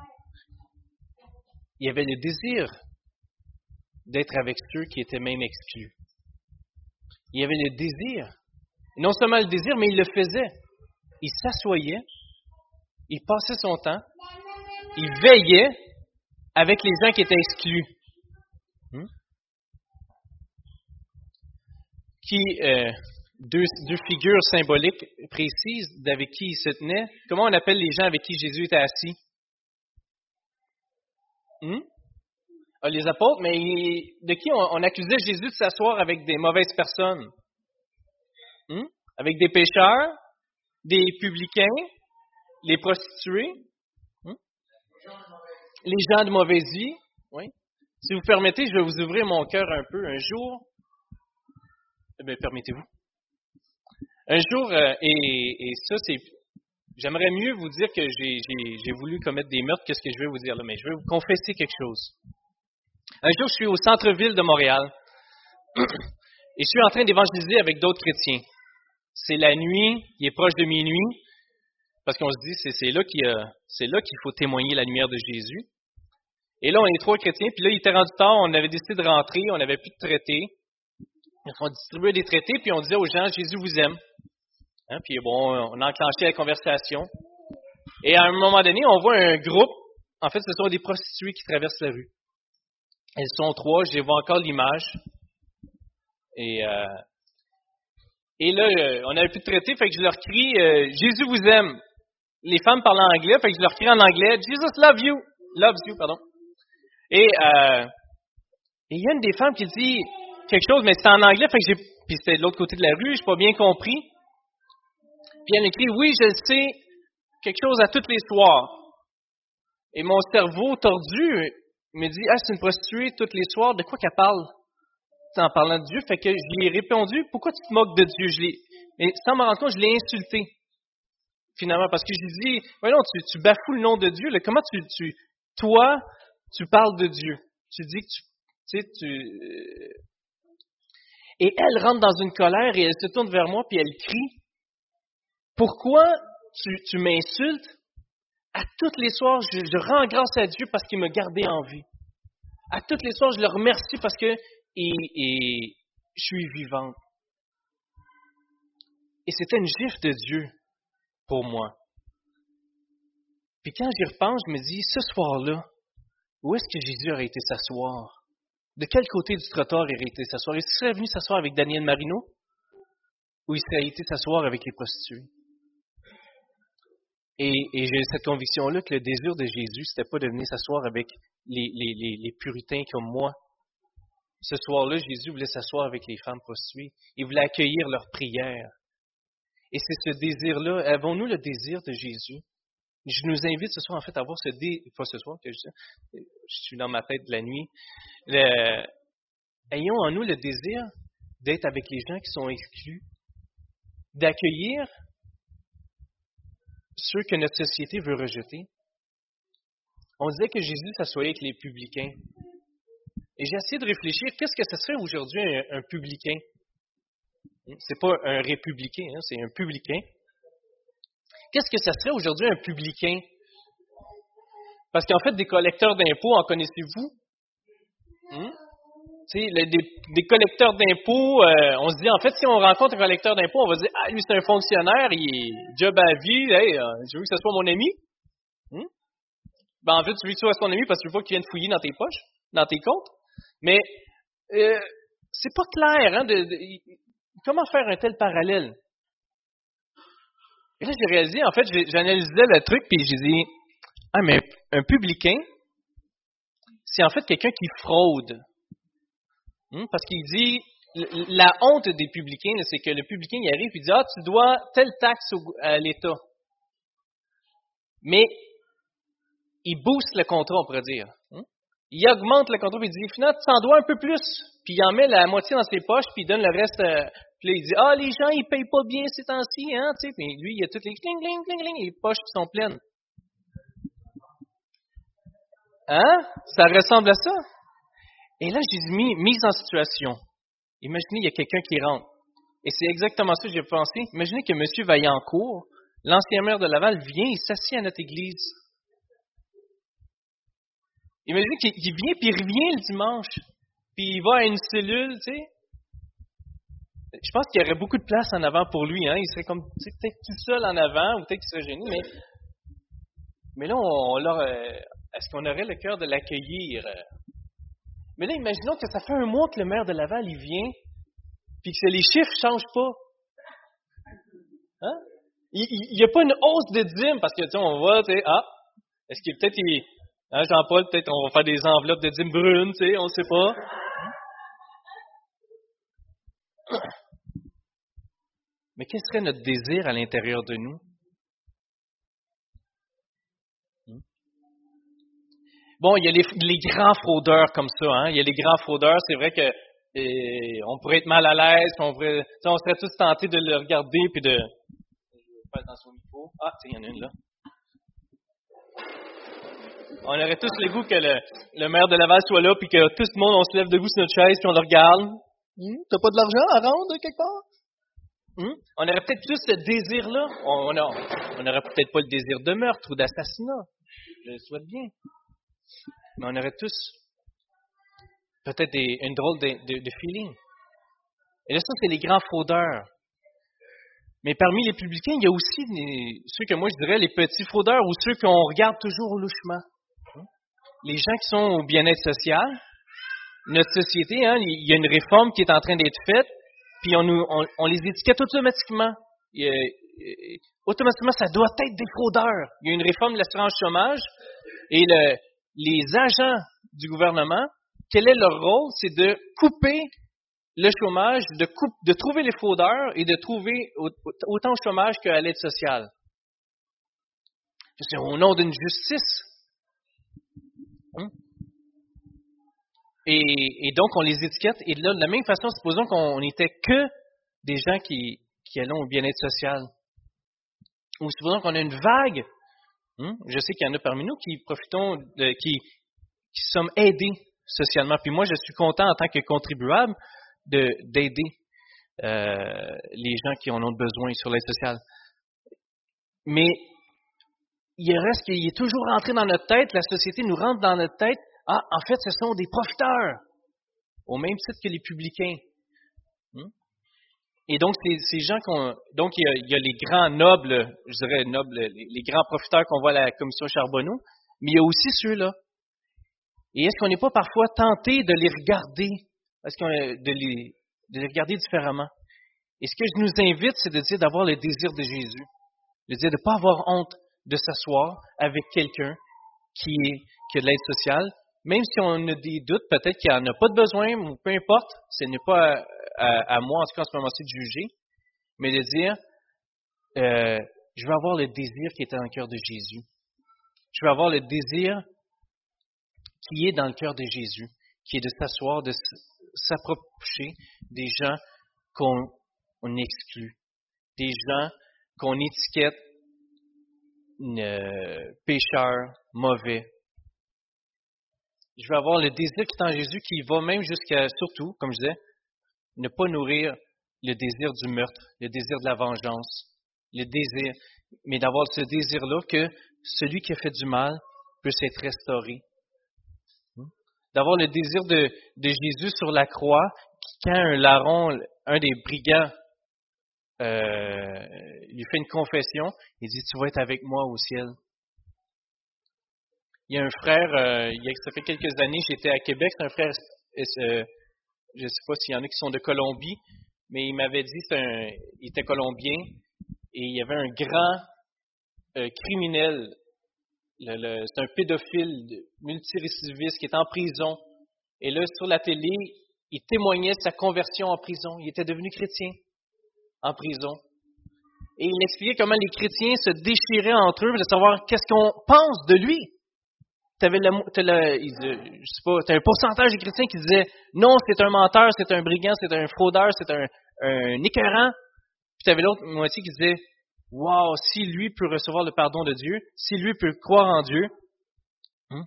il avait le désir d'être avec ceux qui étaient même exclus. Il avait le désir, et non seulement le désir, mais il le faisait. Il s'assoyait, il passait son temps, il veillait avec les gens qui étaient exclus. Hmm? Qui, euh, deux, deux figures symboliques précises d'avec qui il se tenait. Comment on appelle les gens avec qui Jésus était assis? Hmm? Ah, les apôtres, mais il, de qui on, on accusait Jésus de s'asseoir avec des mauvaises personnes? Hmm? Avec des pécheurs, des publicains, les prostituées, hmm? Les gens de mauvaise vie. Oui. Si vous permettez, je vais vous ouvrir mon cœur un peu. Un jour, eh bien, permettez-vous. Un jour, euh, et, et ça, c'est, j'aimerais mieux vous dire que j'ai, j'ai, j'ai voulu commettre des meurtres que ce que je vais vous dire là, mais je vais vous confesser quelque chose. Un jour, je suis au centre-ville de Montréal et je suis en train d'évangéliser avec d'autres chrétiens. C'est la nuit, il est proche de minuit, parce qu'on se dit c'est, c'est, là qu'il, euh, c'est là qu'il faut témoigner la lumière de Jésus. Et là, on est trois chrétiens, puis là, il était rendu tard, on avait décidé de rentrer, on n'avait plus de traités. On distribuait des traités, puis on disait aux gens, Jésus vous aime. Hein, puis bon, on a enclenché la conversation. Et à un moment donné, on voit un groupe, en fait, ce sont des prostituées qui traversent la rue. Elles sont trois, je les vois encore l'image. Et, euh, et là, on n'avait plus de traité, fait que je leur crie, euh, Jésus vous aime. Les femmes parlent en anglais, fait que je leur crie en anglais, Jesus love you, loves you, pardon. Et euh, il y a une des femmes qui dit quelque chose, mais c'était en anglais, fait que j'ai, puis c'était de l'autre côté de la rue, je n'ai pas bien compris. Puis elle écrit, oui, je sais, quelque chose à tous les soirs. Et mon cerveau tordu me dit, ah, c'est une prostituée tous les soirs, de quoi qu'elle parle? C'est en parlant de Dieu, fait que je lui ai répondu, pourquoi tu te moques de Dieu? Je l'ai, et sans me rendre compte, je l'ai insulté, finalement, parce que je lui ai dit, ouais, non, tu, tu bafoues le nom de Dieu, là. Comment tu, tu, toi, tu parles de Dieu? Tu dis que tu, tu sais, tu... Et elle rentre dans une colère et elle se tourne vers moi, puis elle crie, pourquoi tu, tu m'insultes? À tous les soirs, je, je rends grâce à Dieu parce qu'il m'a gardé en vie. À tous les soirs, je le remercie parce que et, et, je suis vivante. Et c'était une gifle de Dieu pour moi. Puis quand j'y repense, je me dis, ce soir-là, où est-ce que Jésus aurait été s'asseoir? De quel côté du trottoir il aurait été s'asseoir? Est-ce qu'il serait venu s'asseoir avec Daniel Marino? Ou il serait été s'asseoir avec les prostituées? Et, et j'ai cette conviction-là que le désir de Jésus, c'était pas de venir s'asseoir avec les, les, les, les puritains comme moi. Ce soir-là, Jésus voulait s'asseoir avec les femmes prostituées. Il voulait accueillir leurs prières. Et c'est ce désir-là. Avons-nous le désir de Jésus? je nous invite ce soir, en fait, à avoir ce dé... Pas ce soir, que je, je suis dans ma tête de la nuit. Le, ayons en nous le désir d'être avec les gens qui sont exclus, d'accueillir ceux que notre société veut rejeter. On disait que Jésus s'assoyait avec les publicains. Et j'ai essayé de réfléchir, qu'est-ce que ce serait aujourd'hui un, un publicain? C'est pas un républicain, hein, c'est un publicain. Qu'est-ce que ça serait aujourd'hui un publicain? Parce qu'en fait, des collecteurs d'impôts, en connaissez-vous? Hum? Tu sais, le, des, des collecteurs d'impôts, euh, on se dit, en fait, si on rencontre un collecteur d'impôts, on va se dire, ah, lui, c'est un fonctionnaire, il est job à vie, hey, euh, je veux que ce soit mon ami. Hum? Ben, en fait, tu veux que ce soit son ami parce que tu veux pas qu'il vienne fouiller dans tes poches, dans tes comptes. Mais, euh, c'est pas clair, hein, de, de, comment faire un tel parallèle? Et là, j'ai réalisé, en fait, j'analysais le truc, puis j'ai dit, ah, mais un publicain, c'est en fait quelqu'un qui fraude. Hum, parce qu'il dit, la honte des publicains, c'est que le publicain, il arrive et il dit, ah, tu dois telle taxe au, à l'État. Mais, il booste le contrat, on pourrait dire. Hum? Il augmente le contrat, puis il dit, finalement, tu t'en dois un peu plus. Puis il en met la moitié dans ses poches, puis il donne le reste. Euh, puis là, il dit, ah, les gens, ils payent pas bien ces temps-ci, hein, tu sais. Puis lui, il a toutes les cling, cling, cling, cling, les poches qui sont pleines. Hein? Ça ressemble à ça? Et là, j'ai mis mise en situation. Imaginez, il y a quelqu'un qui rentre. Et c'est exactement ça que j'ai pensé. Imaginez que M. Vaillancourt, l'ancien maire de Laval, vient et s'assied à notre église. Imaginez qu'il il vient, puis il revient le dimanche. Puis il va à une cellule, tu sais. Je pense qu'il y aurait beaucoup de place en avant pour lui. Hein? Il serait comme peut-être tout seul en avant, ou peut-être qu'il serait gêné, mais, mais là, on, on leur, euh, est-ce qu'on aurait le cœur de l'accueillir? Mais là, imaginons que ça fait un mois que le maire de Laval, il vient, puis que les chiffres ne changent pas. Hein? Il n'y a pas une hausse de dîmes, parce que, tu sais, on va, tu sais, ah, est-ce qu'il peut-être, il, hein, Jean-Paul, peut-être on va faire des enveloppes de dîmes brunes, tu sais, on ne sait pas. Mais quel serait notre désir à l'intérieur de nous? Bon, il y a les, les grands fraudeurs comme ça, hein. Il y a les grands fraudeurs, c'est vrai que et, on pourrait être mal à l'aise, on pourrait, on serait tous tentés de le regarder puis de. Je vais faire attention au micro. Ah, tiens, il y en a une là. On aurait tous le goût que le, le maire de Laval soit là, puis que tout le monde, on se lève debout sur notre chaise, puis on le regarde. Hum, t'as pas de l'argent à rendre quelque part? Hum? On aurait peut-être plus ce désir-là. On n'aurait peut-être pas le désir de meurtre ou d'assassinat. Je le souhaite bien. Mais on aurait tous peut-être des, une drôle de, de, de feeling. Et là, ça, c'est les grands fraudeurs. Mais parmi les publicains, il y a aussi les, ceux que moi, je dirais les petits fraudeurs ou ceux qu'on regarde toujours louchement. Les gens qui sont au bien-être social. Notre société, hein, il y a une réforme qui est en train d'être faite, puis on, nous, on, on les étiquette automatiquement. Et, et, automatiquement, ça doit être des fraudeurs. Il y a une réforme de l'assurance chômage et le, les agents du gouvernement, quel est leur rôle? C'est de couper le chômage, de, coupe, de trouver les fraudeurs et de trouver autant au chômage qu'à l'aide sociale. C'est au nom d'une justice. Hein? Et, et donc, on les étiquette. Et là, de la même façon, supposons qu'on n'était que des gens qui, qui allons au bien-être social. Ou supposons qu'on a une vague. Hein? Je sais qu'il y en a parmi nous qui profitons, de, qui, qui sommes aidés socialement. Puis moi, je suis content en tant que contribuable de, d'aider euh, les gens qui en ont besoin sur l'aide sociale. Mais il reste qu'il est toujours rentré dans notre tête, la société nous rentre dans notre tête, ah, en fait, ce sont des profiteurs, au même titre que les publicains. Hum? Et donc, c'est ces gens qu'on. Donc, il y, a, il y a les grands nobles, je dirais nobles, les, les grands profiteurs qu'on voit à la commission Charbonneau, mais il y a aussi ceux-là. Et est-ce qu'on n'est pas parfois tenté de les regarder, est-ce qu'on de les, de les regarder différemment? Et ce que je nous invite, c'est de dire d'avoir le désir de Jésus, de dire de ne pas avoir honte de s'asseoir avec quelqu'un qui, est, qui a de l'aide sociale, même si on a des doutes, peut-être qu'il n'en a pas de besoin, ou peu importe, ce n'est pas à, à, à moi, en tout cas en ce moment-ci, de juger, mais de dire, euh, je veux avoir le désir qui est dans le cœur de Jésus. Je veux avoir le désir qui est dans le cœur de Jésus, qui est de s'asseoir, de s'approcher des gens qu'on on exclut, des gens qu'on étiquette euh, pécheurs, mauvais. Je veux avoir le désir qui est en Jésus, qui va même jusqu'à, surtout, comme je disais, ne pas nourrir le désir du meurtre, le désir de la vengeance, le désir, mais d'avoir ce désir-là que celui qui a fait du mal puisse être restauré. D'avoir le désir de, de Jésus sur la croix, quand un larron, un des brigands, euh, lui fait une confession, il dit « Tu vas être avec moi au ciel ». Il y a un frère, euh, il y a, ça fait quelques années, j'étais à Québec, c'est un frère, euh, je ne sais pas s'il y en a qui sont de Colombie, mais il m'avait dit qu'il était colombien et il y avait un grand euh, criminel, le, le, c'est un pédophile multirécidiviste qui est en prison. Et là, sur la télé, il témoignait de sa conversion en prison. Il était devenu chrétien en prison. Et il expliquait comment les chrétiens se déchiraient entre eux de savoir qu'est-ce qu'on pense de lui. Tu avais le, le, je sais pas, t'as un pourcentage de chrétiens qui disaient non, c'est un menteur, c'est un brigand, c'est un fraudeur, c'est un, un écœurant. Puis tu avais l'autre moitié qui disait wow, si lui peut recevoir le pardon de Dieu, si lui peut croire en Dieu. Hein?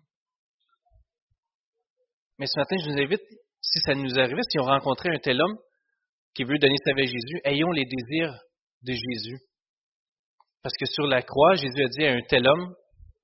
Mais ce matin, je vous invite, si ça nous arrivait, si on rencontrait un tel homme qui veut donner sa vie à Jésus, ayons les désirs de Jésus. Parce que sur la croix, Jésus a dit à un tel homme,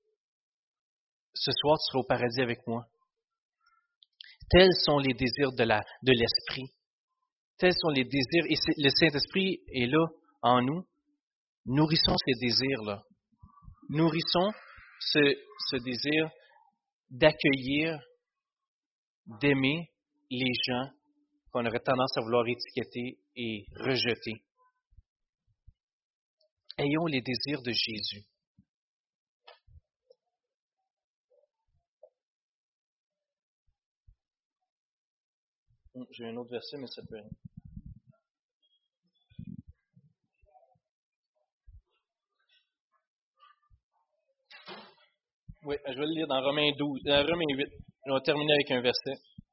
ce soir, tu seras au paradis avec moi. Tels sont les désirs de, la, de l'Esprit. Tels sont les désirs, et le Saint-Esprit est là en nous. Nourrissons ces désirs-là. Nourrissons ce, ce désir d'accueillir, d'aimer les gens qu'on aurait tendance à vouloir étiqueter et rejeter. Ayons les désirs de Jésus. J'ai un autre verset, mais ça peut rien. Oui, je vais le lire dans Romains douze, euh, Romains huit. Je vais terminer avec un verset.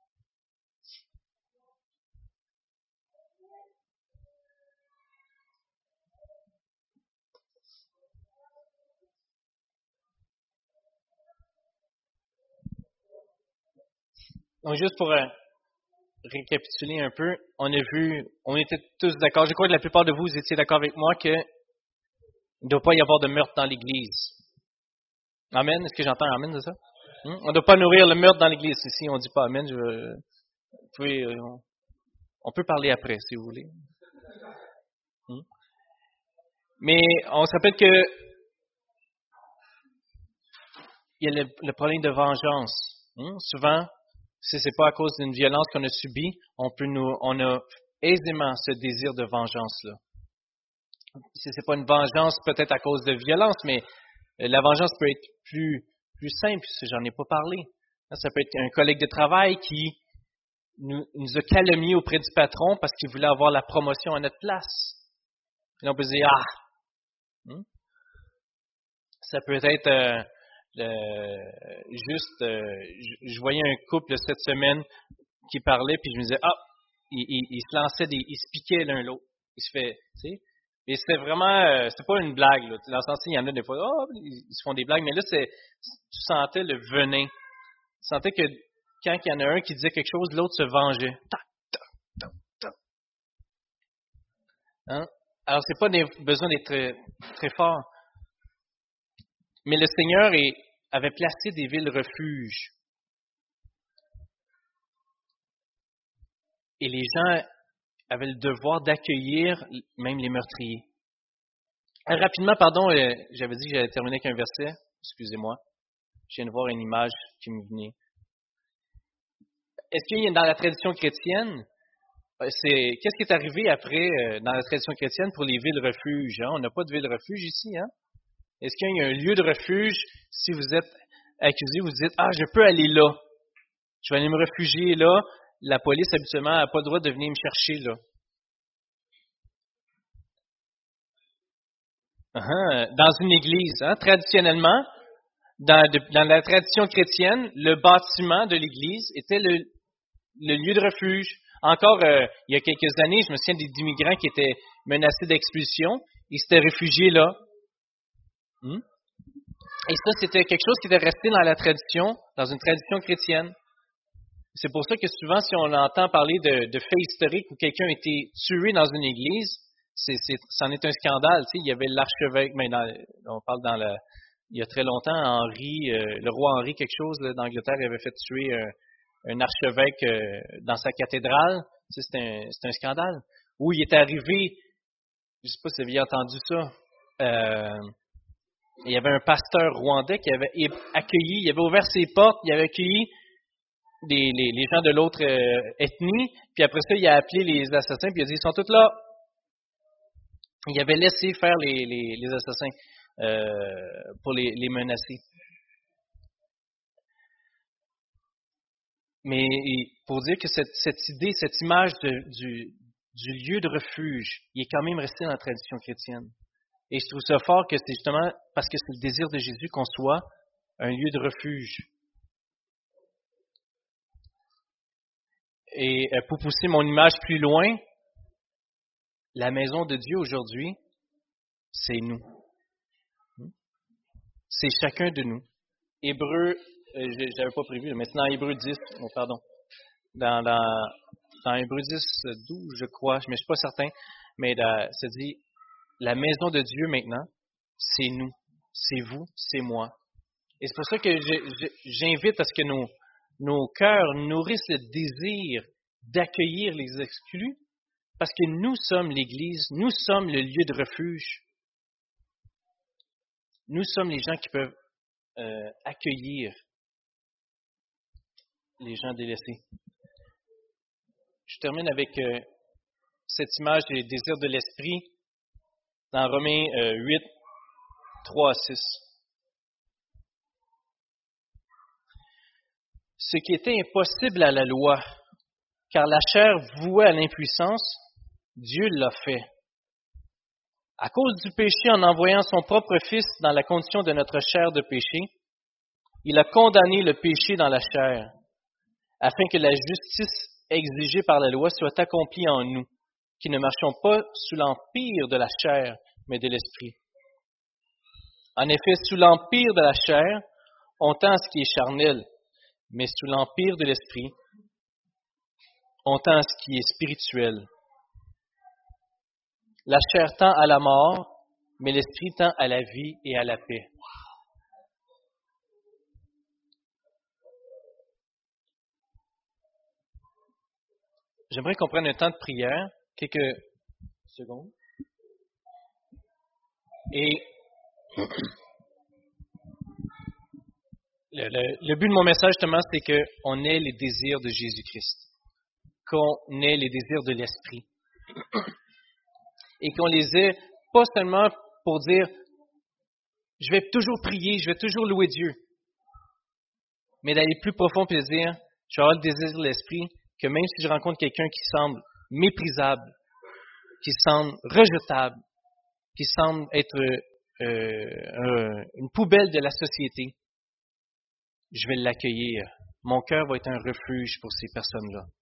Donc, juste pour euh, récapituler un peu, on a vu, on était tous d'accord, je crois que la plupart de vous, vous étiez d'accord avec moi qu'il ne doit pas y avoir de meurtre dans l'Église. Amen? Est-ce que j'entends Amen de ça? Hum? On ne doit pas nourrir le meurtre dans l'Église. Ici, on ne dit pas Amen. Je, vous pouvez, on, on peut parler après, si vous voulez. Hum? Mais on se rappelle que il y a le, le problème de vengeance. Hum? Souvent, si ce n'est pas à cause d'une violence qu'on a subie, on peut nous, on a aisément ce désir de vengeance-là. Si ce n'est pas une vengeance peut-être à cause de violence, mais la vengeance peut être plus, plus simple, si j'en ai pas parlé. Ça peut être un collègue de travail qui nous, nous a calomniés auprès du patron parce qu'il voulait avoir la promotion à notre place. Et là, on peut se dire, ah! Hum? Ça peut être euh, le, juste, euh, je, je voyais un couple cette semaine qui parlait, puis je me disais, ah! Ils il, il se lançaient, des, ils se piquaient l'un l'autre. Il se fait, tu sais. Et c'était vraiment, euh, c'était pas une blague, là. Dans le sens, il y en a des fois, oh, ils se font des blagues, mais là, c'est, tu sentais le venin. Tu sentais que quand il y en a un qui disait quelque chose, l'autre se vengeait. Tac, tac, tac, tac. Hein? Alors, c'est pas des, besoin d'être très, très fort. Mais le Seigneur est, avait placé des villes refuges. Et les gens avaient le devoir d'accueillir même les meurtriers. Alors, rapidement, pardon, euh, j'avais dit que j'allais terminer avec un verset. Excusez-moi. Je viens de voir une image qui me venait. Est-ce qu'il y a dans la tradition chrétienne, c'est, qu'est-ce qui est arrivé après euh, dans la tradition chrétienne pour les villes refuges? Hein? On n'a pas de ville refuge ici. Hein? Est-ce qu'il y a un lieu de refuge si vous êtes accusé, vous dites, ah, je peux aller là. Je vais aller me réfugier là. La police, habituellement, n'a pas le droit de venir me chercher là. Uh-huh. Dans une église, hein? Traditionnellement, dans, dans la tradition chrétienne, le bâtiment de l'Église était le, le lieu de refuge. Encore, euh, il y a quelques années, je me souviens d'immigrants qui étaient menacés d'expulsion. Ils s'étaient réfugiés là. Hmm? Et ça, c'était quelque chose qui était resté dans la tradition, dans une tradition chrétienne. C'est pour ça que souvent, si on entend parler de, de faits historiques où quelqu'un a été tué dans une église, c'est, c'est, c'en est un scandale. Tu sais, il y avait l'archevêque, mais dans, on parle dans le, il y a très longtemps, Henri, euh, le roi Henri quelque chose là, d'Angleterre avait fait tuer un, un archevêque euh, dans sa cathédrale. Tu sais, c'est un, c'est un scandale. Où il est arrivé, je ne sais pas si vous avez entendu ça, euh, il y avait un pasteur rwandais qui avait accueilli, il avait ouvert ses portes, il avait accueilli les, les, les gens de l'autre euh, ethnie, puis après ça, il a appelé les assassins, puis il a dit, ils sont tous là. Il avait laissé faire les, les, les assassins euh, pour les, les menacer. Mais pour dire que cette, cette idée, cette image de, du, du lieu de refuge, il est quand même resté dans la tradition chrétienne. Et je trouve ça fort que c'est justement parce que c'est le désir de Jésus qu'on soit un lieu de refuge. Et pour pousser mon image plus loin, la maison de Dieu aujourd'hui, c'est nous. C'est chacun de nous. Hébreu, euh, j'avais pas prévu, mais c'est dans Hébreu dix, oh, pardon. Dans, dans, dans Hébreu dix, douze, je crois, mais je suis pas certain, mais là, ça dit, la maison de Dieu maintenant, c'est nous, c'est vous, c'est moi. Et c'est pour ça que je, je, j'invite à ce que nos, nos cœurs nourrissent le désir d'accueillir les exclus, parce que nous sommes l'Église, nous sommes le lieu de refuge. Nous sommes les gens qui peuvent euh, accueillir les gens délaissés. Je termine avec euh, cette image des désirs de l'esprit dans Romains euh, huit, trois à six. Ce qui était impossible à la loi, car la chair vouait à l'impuissance, Dieu l'a fait. À cause du péché, en envoyant son propre Fils dans la condition de notre chair de péché, il a condamné le péché dans la chair, afin que la justice exigée par la loi soit accomplie en nous, qui ne marchons pas sous l'empire de la chair, mais de l'esprit. En effet, sous l'empire de la chair, on tend à ce qui est charnel, mais sous l'empire de l'esprit, on tend à ce qui est spirituel. La chair tend à la mort, mais l'esprit tend à la vie et à la paix. J'aimerais qu'on prenne un temps de prière, quelques secondes. Et le, le, le but de mon message, justement, c'est qu'on ait les désirs de Jésus-Christ, qu'on ait les désirs de l'Esprit, et qu'on les ait pas seulement pour dire « je vais toujours prier, je vais toujours louer Dieu », mais d'aller plus profond et de dire « je vais avoir le désir de l'Esprit », que même si je rencontre quelqu'un qui semble méprisable, qui semble rejetable, qui semble être euh, euh, une poubelle de la société, je vais l'accueillir. Mon cœur va être un refuge pour ces personnes-là.